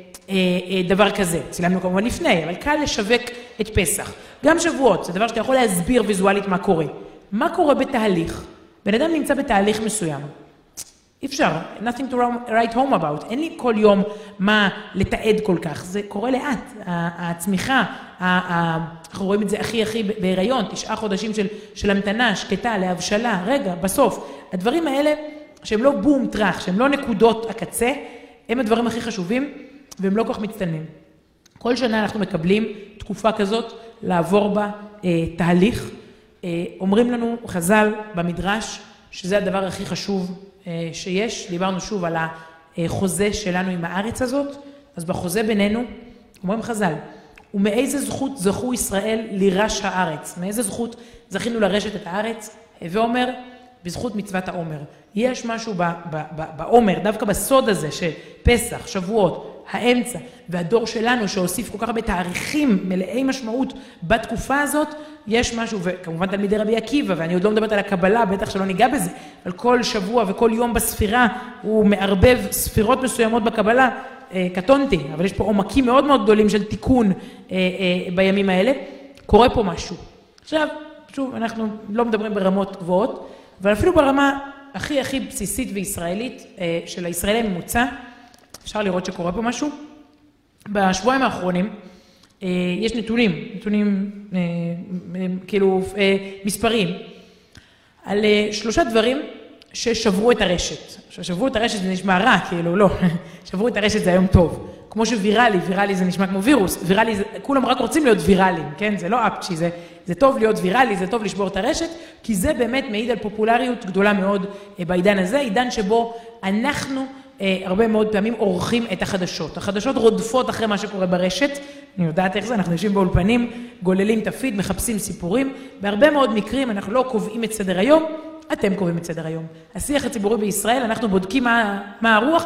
דבר כזה. צילמנו כמובן לפני, אבל קל לשווק את פסח. גם שבועות, זה דבר שאתה יכול להסביר ויזואלית מה קורה. מה קורה בתהליך? בן אדם נמצא בתהליך מסוים. אי אפשר, nothing to write home about. אין לי כל יום מה לתעד כל כך. זה קורה לאט. הצמיחה, אנחנו רואים את זה הכי בהיריון, 9 חודשים של המתנה, שקטה, להבשלה, רגע, בסוף. הדברים האלה, שהם לא בום טרח, שהם לא נקודות הקצה, הם הדברים הכי חשובים, והם לא כל כך מצטלמים. כל שנה אנחנו מקבלים תקופה כזאת, לעבור בה תהליך. אומרים לנו חז"ל במדרש, שזה הדבר הכי חשוב שיש. דיברנו שוב על החוזה שלנו עם הארץ הזאת, אז בחוזה בינינו, אומרים חז"ל, ומאיזה זכות זכו ישראל לירש הארץ? מאיזה זכות זכינו לרשת את הארץ? ואומר, בזכות מצוות העומר. יש משהו בעומר, דווקא בסוד הזה, שפסח, שבועות, האמצע, והדור שלנו שהוסיף כל כך הרבה תאריכים מלאי משמעות בתקופה הזאת, יש משהו, וכמובן תלמידי רבי עקיבא, ואני עוד לא מדברת על הקבלה, בטח שלא ניגע בזה, אבל כל שבוע וכל יום בספירה, הוא מערבב ספירות מסוימות בקבלה, קטונתי, אבל יש פה עומקים מאוד מאוד גדולים של תיקון בימים האלה, קורה פה משהו. עכשיו, שוב, אנחנו לא מדברים ברמות גבוהות, אבל אפילו ברמה הכי בסיסית וישראלית, של הישראלי הממוצע, אפשר לראות שקורה פה משהו. בשבועיים האחרונים, יש נתונים כאילו מספרים, על 3 דברים ששברו את הרשת. שברו את הרשת זה נשמע רע, כאילו לא, שברו את הרשת זה היום טוב. כמו שוויראלי זה נשמע כמו וירוס, ויראלי זה, כולם רק רוצים להיות ויראליים, כן? זה לא אפצ'י, זה טוב להיות ויראלי, זה טוב לשבור את הרשת, כי זה באמת מעיד על פופולריות גדולה מאוד בעידן הזה, עידן שבו אנחנו הרבה מאוד פעמים עורכים את החדשות. החדשות רודפות אחרי מה שקורה ברשת, אני יודעת איך זה, אנחנו יושבים באולפנים, גוללים תפיד, מחפשים סיפורים, בהרבה מאוד מקרים אנחנו לא קובעים את סדר היום, אתם קובעים את סדר היום. השיח הציבורי בישראל, אנחנו בודקים מה הרוח,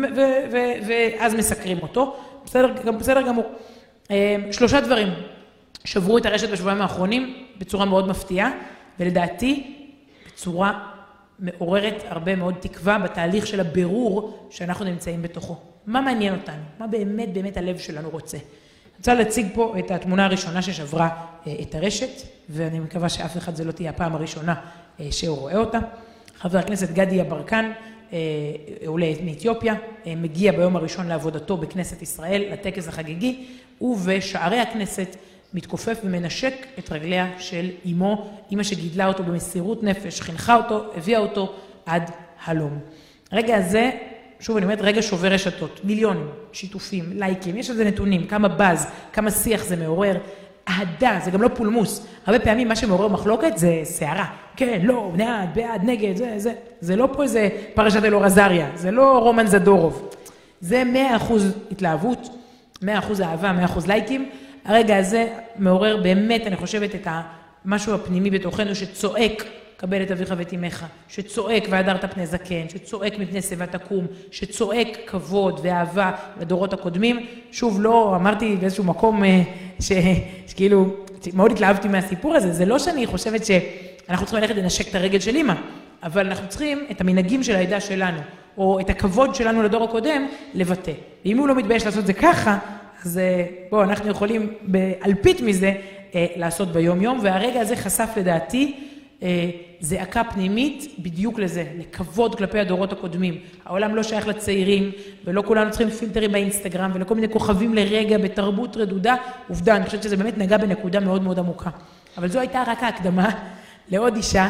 ואז מסקרים אותו. בסדר גמור. 3 דברים שברו את הרשת בשבועיים האחרונים, בצורה מאוד מפתיעה, ולדעתי, בצורה מעוררת הרבה מאוד תקווה בתהליך של הבירור שאנחנו נמצאים בתוכו. מה מעניין אותנו? מה באמת הלב שלנו רוצה? אני רוצה להציג פה את התמונה הראשונה ששברה את הרשת, ואני מקווה שאף אחד זה לא תהיה הפעם הראשונה שהוא רואה אותה. חבר הכנסת גדי יברקן, עולה מאתיופיה, מגיע ביום הראשון לעבודתו בכנסת ישראל, לטקס החגיגי, ובשערי הכנסת מתכופף ומנשק את רגליה של אמו, אמא שגידלה אותו במסירות נפש, חינכה אותו, הביאה אותו עד הלום. הרגע הזה, שוב אני אומרת, רגע שובר רשתות, מיליונים, שיתופים, לייקים, יש על זה נתונים, כמה בז, כמה שיח זה מעורר, אהדה, זה גם לא פולמוס. הרבה פעמים מה שמעורר מחלוקת זה שערה. כן, לא, בעד, נגד, זה לא פה איזה פרשת אלאור עזריה, זה לא רומן זדורוב. זה 100% התלהבות, 100% אהבה, 100% לייקים. הרגע הזה מעורר באמת, אני חושבת, את המשהו הפנימי בתוכנו שצועק, קבל את אביך ואת אמך, שצועק והדרת פני זקן, שצועק מפני שיבה תקום, שצועק כבוד ואהבה לדורות הקודמים. שוב, לא, אמרתי באיזשהו מקום שכאילו, מאוד התלהבתי מהסיפור הזה. זה לא שאני חושבת שאנחנו צריכים ללכת לנשק את הרגל של אמא, אבל אנחנו צריכים את המנהגים של העדה שלנו, או את הכבוד שלנו לדור הקודם, לבטא. ואם הוא לא מתבייש לעשות זה ככה, אז בואו, אנחנו יכולים באלפית מזה לעשות ביום יום, והרגע הזה חשף לדעתי זעקה פנימית בדיוק לזה, לכבוד כלפי הדורות הקודמים. העולם לא שייך לצעירים, ולא כולנו צריכים פילטרים באינסטגרם, ולכל מיני כוכבים לרגע בתרבות רדודה. עובדה, אני חושבת שזה באמת נגע בנקודה מאוד מאוד עמוקה. אבל זו הייתה רק ההקדמה לעוד אישה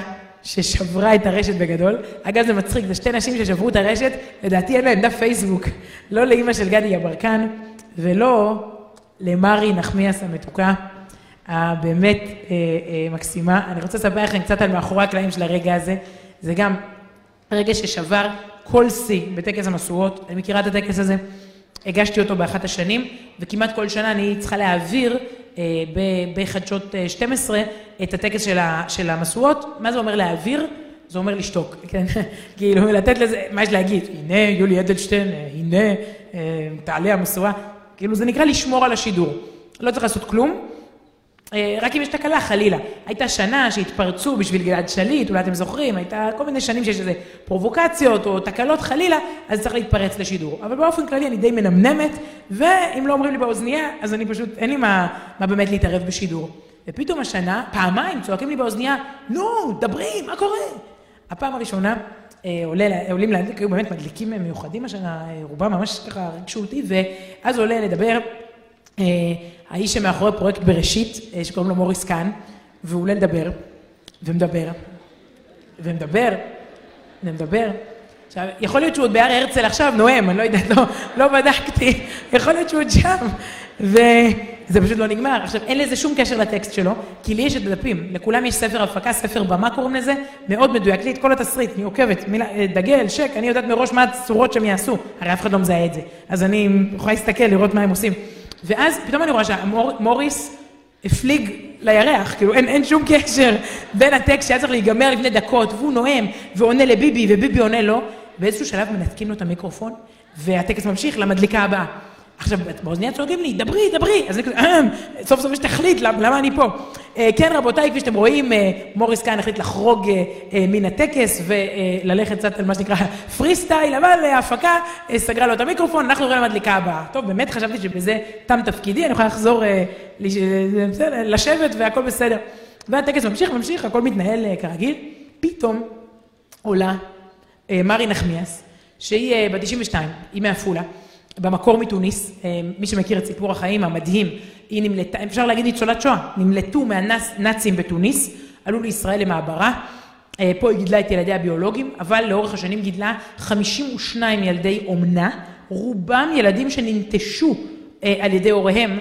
ששברה את הרשת בגדול. אגב, זה מצחיק, זה שתי נשים ששברו את הרשת, לדעתי אין להם דף פייסבוק, לא לאמא של גדי יברקן, ולא למרי נחמיאס המתוקה, הבאמת מקסימה. אני רוצה לספר לכם קצת על מאחורי הקלעים של הרגע הזה. זה גם רגע ששבר כל שיא בטקס המשואות. אני מכירה את הטקס הזה, הגשתי אותו באחת השנים, וכמעט כל שנה אני צריכה להעביר בחדשות 12 את הטקס של המשואות. מה זה אומר להעביר? זה אומר לשתוק, כן? כאילו, לתת לזה, מה יש להגיד? הנה, יולי אדלשטיין, הנה, תעלה המשואה. כאילו, זה נקרא לשמור על השידור. לא צריך לעשות כלום, רק אם יש תקלה, חלילה. הייתה שנה שהתפרצו בשביל גלעד שליט, אולי אתם זוכרים, הייתה כל מיני שנים שיש איזה פרובוקציות או תקלות, חלילה, אז צריך להתפרץ לשידור. אבל באופן כללי אני די מנמנמת, ואם לא אומרים לי באוזנייה, אז אני פשוט, אין לי מה באמת להתערב בשידור. ופתאום השנה, פעמיים צועקים לי באוזנייה, נו, דברי, מה קורה? הפעם הראשונה, עולים להדליק, היו באמת מדליקים מיוחדים השנה, רובם ממש ככה רגשו אותי, ואז עולה לדבר האיש שמאחורי פרויקט בראשית, שקוראים לו מוריס קאן, והוא עולה לדבר, ומדבר. עכשיו, יכול להיות שהוא עוד בהר הרצל עכשיו, נואם, אני לא יודעת, לא בדקתי, יכול להיות שהוא עוד שם, וזה פשוט לא נגמר. עכשיו, אין לזה שום קשר לטקסט שלו, כי לי יש את הדפים, לכולם יש ספר הפקה, ספר במה קוראים לזה, מאוד מדויק לי את כל התסריט, אני עוקבת, דגל, שק, אני יודעת מראש מה הצורות שהם יעשו, הרי אף אחד לא מזהה את זה, אז אני יכולה להסתכל, לראות מה הם עושים. ואז פתאום אני רואה שמוריס הפליג לירח, כאילו אין שום קשר בין הטקסט שהיה צריך להיגמר לפני דקות, והוא נואם ועונה לביבי וביבי עונה לו, באיזשהו שלב מנתקים לו את המיקרופון, והטקסט ממשיך למדליקה הבאה. עכשיו, באוזניה צועקים לי, דברי, אז אני כזה, סוף סוף יש תחליט, למה אני פה? כן רבותיי, כפי שאתם רואים, מוריס קאן החליט לחרוג מן הטקס, וללכת קצת על מה שנקרא פרי סטייל, אבל ההפקה סגרה לו את המיקרופון, אנחנו נראה למדליקה הבאה. טוב, באמת חשבתי שבזה תם תפקידי, אני יכולה לחזור לשבת והכל בסדר. והטקס ממשיך, הכל מתנהל כרגיל. פתאום עולה מרי נחמיאס, שהיא בת 92, היא מעפולה, במקור מתוניס, מי שמכיר את סיפור החיים המדהים, היא נמלטה, אפשר להגיד ניצולת שואה, נמלטו מהנאצים בתוניס, עלו לישראל למעברה, פה היא גידלה את ילדי הביולוגים, אבל לאורך השנים גידלה 52 ילדי אומנה, רובם ילדים שננטשו על ידי הוריהם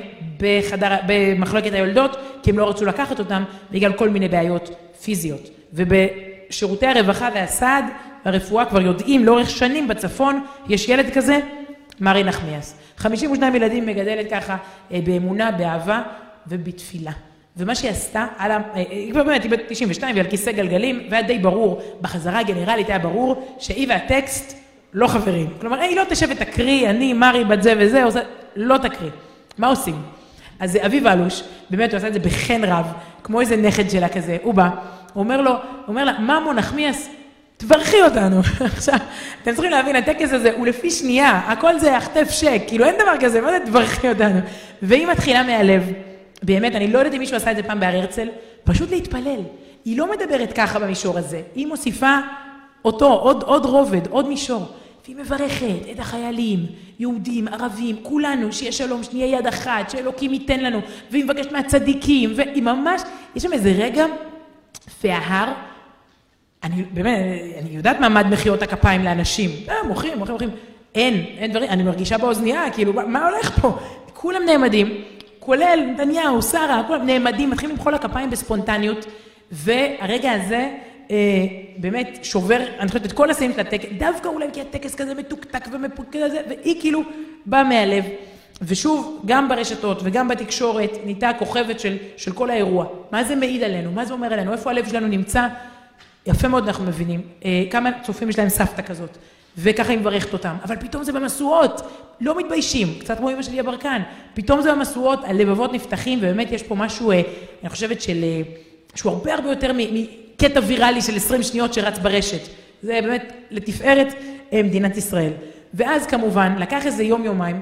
במחלקת היולדות, כי הם לא רצו לקחת אותם בגלל כל מיני בעיות פיזיות. ובשירותי הרווחה והסעד, הרפואה כבר יודעים, לאורך שנים בצפון, יש ילד כזה, מרי נחמיאס. 52 ילדים מגדלת ככה באמונה, באהבה ובתפילה. ומה שהיא עשתה, היא כבר באמת, היא בת 92 ועל כיסא גלגלים, והיה די ברור, בחזרה הגנרלית היה ברור, שהיא והטקסט לא חברים. כלומר, היא לא תשב ותקריא, אני, מרי, בת זה וזה, לא תקריא. מה עושים? אז אביב אלוש, באמת הוא עשה את זה בחן רב, כמו איזה נכד שלה כזה, הוא בא, הוא אומר לה, ממו נחמיאס, תברכי אותנו. עכשיו, אתם צריכים להבין, הטקס הזה הוא לפי שנייה, הכל זה יחטף שק, כאילו אין דבר כזה, מה זה תברכי אותנו? והיא מתחילה מהלב, באמת, אני לא יודעת אם מישהו עשה את זה פעם בהר הרצל, פשוט להתפלל. היא לא מדברת ככה במישור הזה, היא מוסיפה אותו, עוד רובד, עוד מישור, והיא מברכת את החיילים, יהודים, ערבים, כולנו, שיהיה שלום, שנהיה יד אחת, שאלוקים ייתן לנו, והיא מבקשת מהצדיקים, והיא ממש, יש שם איזה רגע, וההר, אני יודעת מעמד מחיאות הכפיים לאנשים, מוחים, אין דברים, אני מרגישה באוזנייה, כאילו, מה הולך פה? כולם נעמדים, כולל נתניהו, שרה, כולם נעמדים, מתחילים למחוא הכפיים בספונטניות, והרגע הזה באמת שובר, אני חושבת, את כל הסיים של הטקס, דווקא אולי כי הטקס כזה מתוקתק ומפוקד הזה, והיא כאילו באה מהלב, ושוב, גם ברשתות וגם בתקשורת, נהייתה הכוכבת של כל האירוע. מה זה מעיד עלינו? מה זה אומר עלינו? איפה הלב שלנו נמצא? יפה מאוד אנחנו מבינים. כמה צופים יש להם סבתא כזאת, וככה היא מברכת אותם. אבל פתאום זה במסורות, לא מתביישים, קצת כמו אמא שלי יברקן. פתאום זה במסורות, הלבבות נפתחים, ובאמת יש פה משהו, אני חושבת שהוא הרבה יותר מקטע ויראלי של 20 שניות שרץ ברשת. זה באמת לתפארת מדינת ישראל. ואז כמובן, לקח איזה יום-יומיים,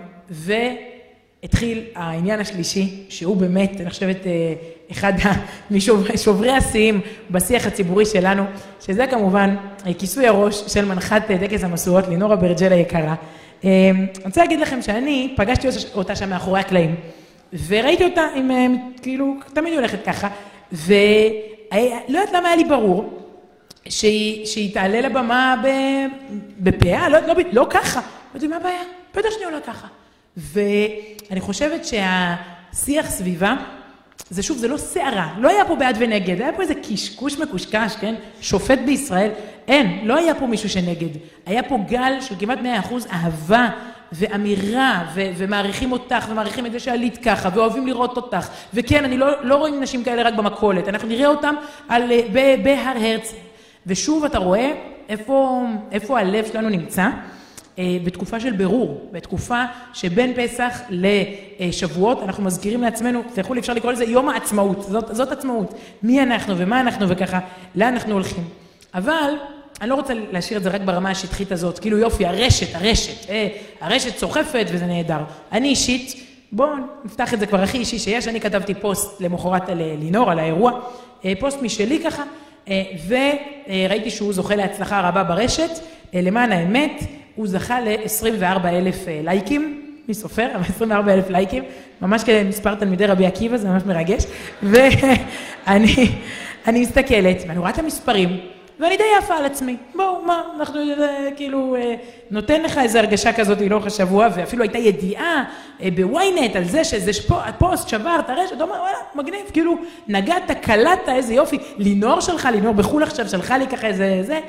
והתחיל העניין השלישי, שהוא באמת, אני חושבת, אחד משוברי השיאים בשיח הציבורי שלנו, שזה כמובן כיסוי הראש של מנחת טקס המשואות, לינור אברג'ל היקרה. אני רוצה להגיד לכם שאני פגשתי אותה שם מאחורי הקלעים, וראיתי אותה עם, כאילו, תמיד הולכת ככה, ולא יודעת למה היה לי ברור, שהיא תעלה לבמה בפאה, לא ככה. אמרתי, מה הבעיה? בטח שאני עולה ככה. ואני חושבת שהשיח סביבה, זה שוב, זה לא שערה, לא היה פה בעד ונגד, היה פה איזה קשקוש מקושקש, כן? שופט בישראל, לא היה פה מישהו שנגד. היה פה גל של כמעט 100% אהבה ואמירה, ומעריכים אותך, ומעריכים את זה שעלית ככה, ואוהבים לראות אותך. וכן, אני לא רואים נשים כאלה רק במכולת, אנחנו נראה אותם בהר הרצל. ושוב, אתה רואה איפה הלב שלנו נמצא? בתקופה של ברור, בתקופה שבין פסח לשבועות, אנחנו מזכירים לעצמנו, תלכו לי, אפשר לקרוא לזה יום העצמאות, זאת עצמאות. מי אנחנו ומה אנחנו וככה, לאן אנחנו הולכים. אבל אני לא רוצה להשאיר את זה רק ברמה השטחית הזאת, כאילו יופי, הרשת סוחפת וזה נהדר. אני אישית, בואו נפתח את זה כבר הכי אישי שיש, אני כתבתי פוסט למחרת על לינור, על האירוע, פוסט משלי ככה, וראיתי שהוא זוכה להצלחה רבה ברשת, למען האמת, הוא זכה ל-24,000 לייקים, מי סופר, אבל 24,000 לייקים, ממש כמספר תלמידי רבי עקיבא, זה ממש מרגש, ואני מסתכלת, ואני רואה את המספרים, ואני די יפה על עצמי. בואו, מה, אנחנו כאילו, נותן לך איזו הרגשה כזאת לאורך השבוע, ואפילו הייתה ידיעה בוויינט על זה שזה פוסט שבר את הרשת, אתה אומר, וואלה, מגניב, כאילו, נגעת, קלטת, איזה יופי, לינור שלך, לינור בחול עכשיו, שלחה לי ככה איזה זה,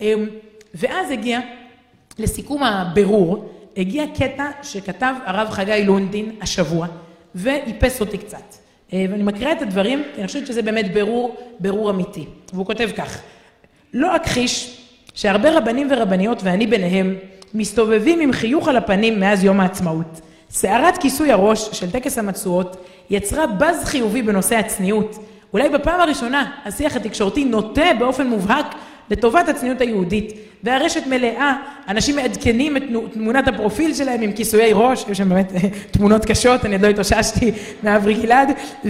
ואז הגיע, לסיכום הבירור, הגיע קטע שכתב הרב חגי לונדין השבוע, ואיפס אותי קצת. ואני מקריאה את הדברים, אני חושבת שזה באמת בירור אמיתי. והוא כותב כך, לא אכחיש שהרבה רבנים ורבניות, ואני ביניהם, מסתובבים עם חיוך על הפנים מאז יום העצמאות. שערת כיסוי הראש של טקס המצוות יצרה בז חיובי בנושא הצניעות. אולי בפעם הראשונה השיח התקשורתי נוטה באופן מובהק לטובת הצניעות היהודית, והרשת מלאה, אנשים מעדכנים את תמונת הפרופיל שלהם עם כיסויי ראש, יש שם באמת תמונות קשות, אני עוד לא התאוששתי מאברי גלעד,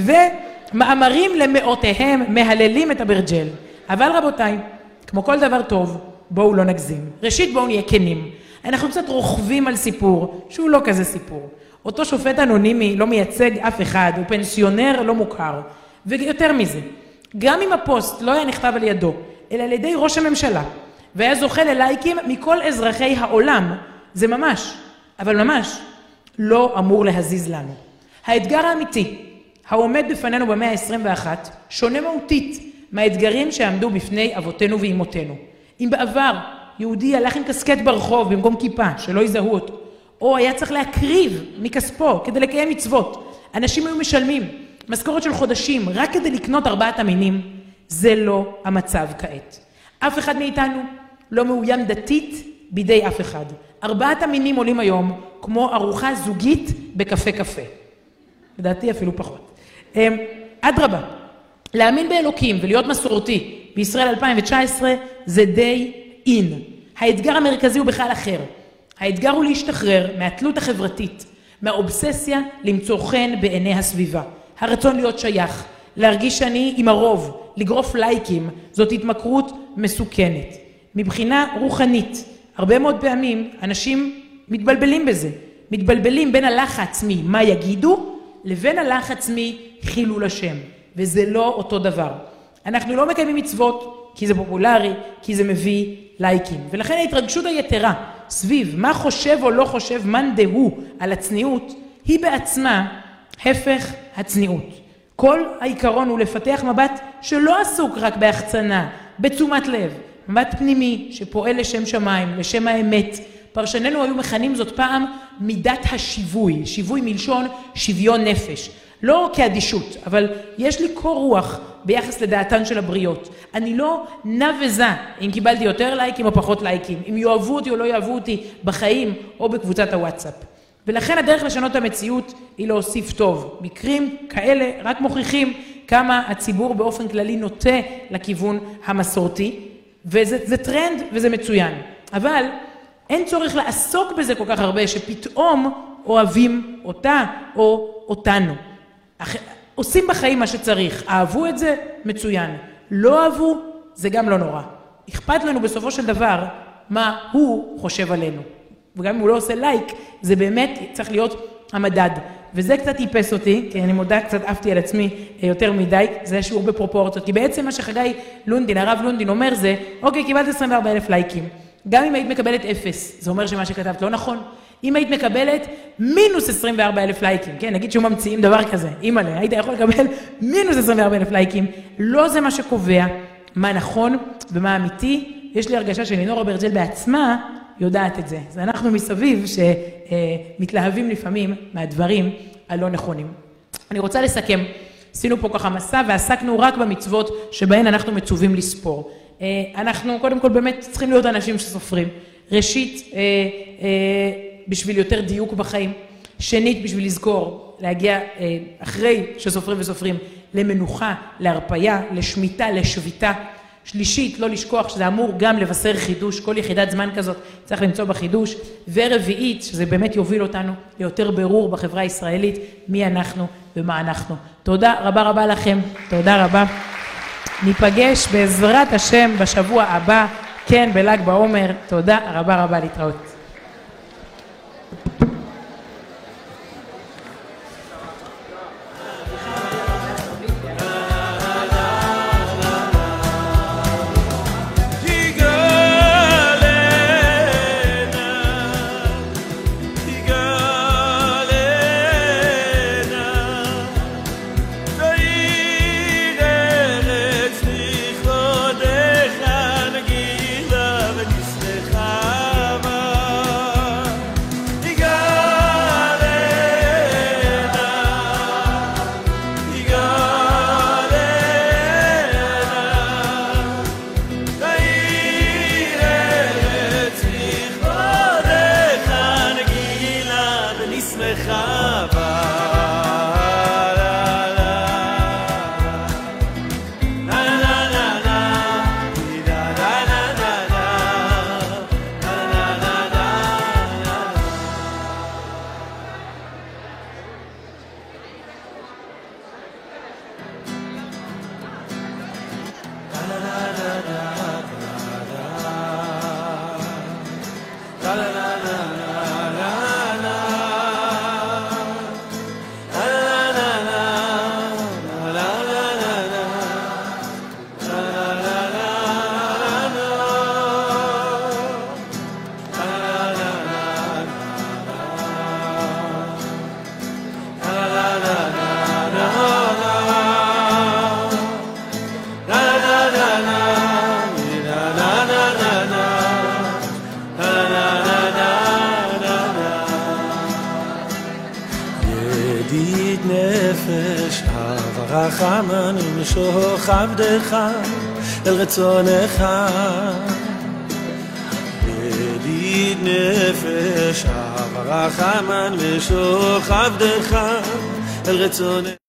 ומאמרים למאותיהם מהללים את הברג'ל. אבל רבותיי, כמו כל דבר טוב, בואו לא נגזים. ראשית בואו נהיה כנים. אנחנו קצת רוכבים על סיפור, שהוא לא כזה סיפור. אותו שופט אנונימי לא מייצג אף אחד, הוא פנסיונר לא מוכר. ויותר מזה, גם אם הפוסט לא היה נכתב על ידו, אלא על ידי ראש הממשלה, והיה זוכה ללייקים מכל אזרחי העולם, זה ממש, אבל ממש, לא אמור להזיז לנו. האתגר האמיתי, העומד בפנינו במאה ה-21, שונה מהותית מהאתגרים שעמדו בפני אבותינו ואימותינו. אם בעבר יהודי הלך עם קסקט ברחוב במקום כיפה, שלא יזהו אותו, או היה צריך להקריב מכספו כדי לקיים מצוות, אנשים היו משלמים משכורת של חודשים רק כדי לקנות 4 המינים, זה לא המצב כעת. אף אחד מאיתנו לא מאוים דתית בידי אף אחד. 4 המינים עולים היום כמו ארוחה זוגית בקפה קפה. לדעתי אפילו פחות. אדרבה, להאמין באלוקים ולהיות מסורתי בישראל 2019 זה די אין. האתגר המרכזי הוא בכלל אחר. האתגר הוא להשתחרר מהתלות החברתית, מהאובססיה למצוא חן בעיני הסביבה. הרצון להיות שייך, להרגיש שאני עם הרוב, לגרוף לייקים, זאת התמכרות מסוכנת. מבחינה רוחנית, הרבה מאוד פעמים אנשים מתבלבלים בזה. מתבלבלים בין הלחץ מה יגידו, לבין הלחץ חילול השם. וזה לא אותו דבר. אנחנו לא מקיימים מצוות, כי זה פופולרי, כי זה מביא לייקים. ולכן ההתרגשות היתרה סביב מה חושב או לא חושב מאן דהוא על הצניעות, היא בעצמה הפך הצניעות. כל העיקרון הוא לפתח מבט שלא עסוק רק בהחצנה, בתשומת לב, מבט פנימי שפועל לשם שמיים, לשם האמת. פרשננו היו מכנים זאת פעם מידת השיווי, שיווי מלשון שוויון נפש. לא כאדישות, אבל יש לי קור רוח ביחס לדעתן של הבריות. אני לא נע וזה אם קיבלתי יותר לייקים או פחות לייקים, אם יאהבו אותי או לא יאהבו אותי בחיים או בקבוצת הוואטסאפ. ולכן הדרך לשנות המציאות היא להוסיף טוב. מקרים כאלה רק מוכיחים כמה הציבור באופן כללי נוטה לכיוון המסורתי, וזה טרנד וזה מצוין. אבל אין צורך לעסוק בזה כל כך הרבה שפתאום אוהבים אותה או אותנו. עושים בחיים מה שצריך, אהבו את זה, מצוין. לא אהבו, זה גם לא נורא. אכפת לנו בסופו של דבר מה הוא חושב עלינו. וגם אם הוא לא עושה לייק, זה באמת צריך להיות המדד. וזה קצת טיפס אותי, כי אני מודה, קצת עפתי על עצמי יותר מדי, זה שיעור בפרופורציות, כי בעצם מה שחגי לונדין, הרב לונדין אומר זה, אוקיי, קיבלת 24,000 לייקים, גם אם היית מקבלת 0, זה אומר שמה שכתבת לא נכון, אם היית מקבלת מינוס 24,000 לייקים, כן, נגיד שהוא ממציאים דבר כזה, אימא'לה, היית יכול לקבל מינוס 24,000 לייקים, לא זה מה שקובע מה נכון ומה אמיתי, יש לי הרגשה שלינור אברג'ל בעצמה יודעת את זה. זה אנחנו מסביב שמתלהבים לפעמים מהדברים הלא נכונים. אני רוצה לסכם, עשינו פה ככה מסע ועסקנו רק במצוות שבהן אנחנו מצווים לספור. אנחנו קודם כל באמת צריכים להיות אנשים שסופרים. ראשית, בשביל יותר דיוק בחיים. שנית, בשביל לזכור, להגיע אחרי שסופרים וסופרים למנוחה, להרפיה, לשמיטה, לשביתה. שלישית, לא לשכוח שזה אמור גם לבשר חידוש, כל יחידת זמן כזאת צריך למצוא בחידוש. ורביעית, שזה באמת יוביל אותנו ליותר ברור בחברה הישראלית, מי אנחנו ומה אנחנו. תודה רבה רבה לכם, תודה רבה. ניפגש בעזרת השם בשבוע הבא, כן, בל"ג בעומר. תודה רבה רבה, להתראות. רחמן ומשוך עבדך אל רצונך ידיד נפש רחמן ומשוך עבדך אל רצונך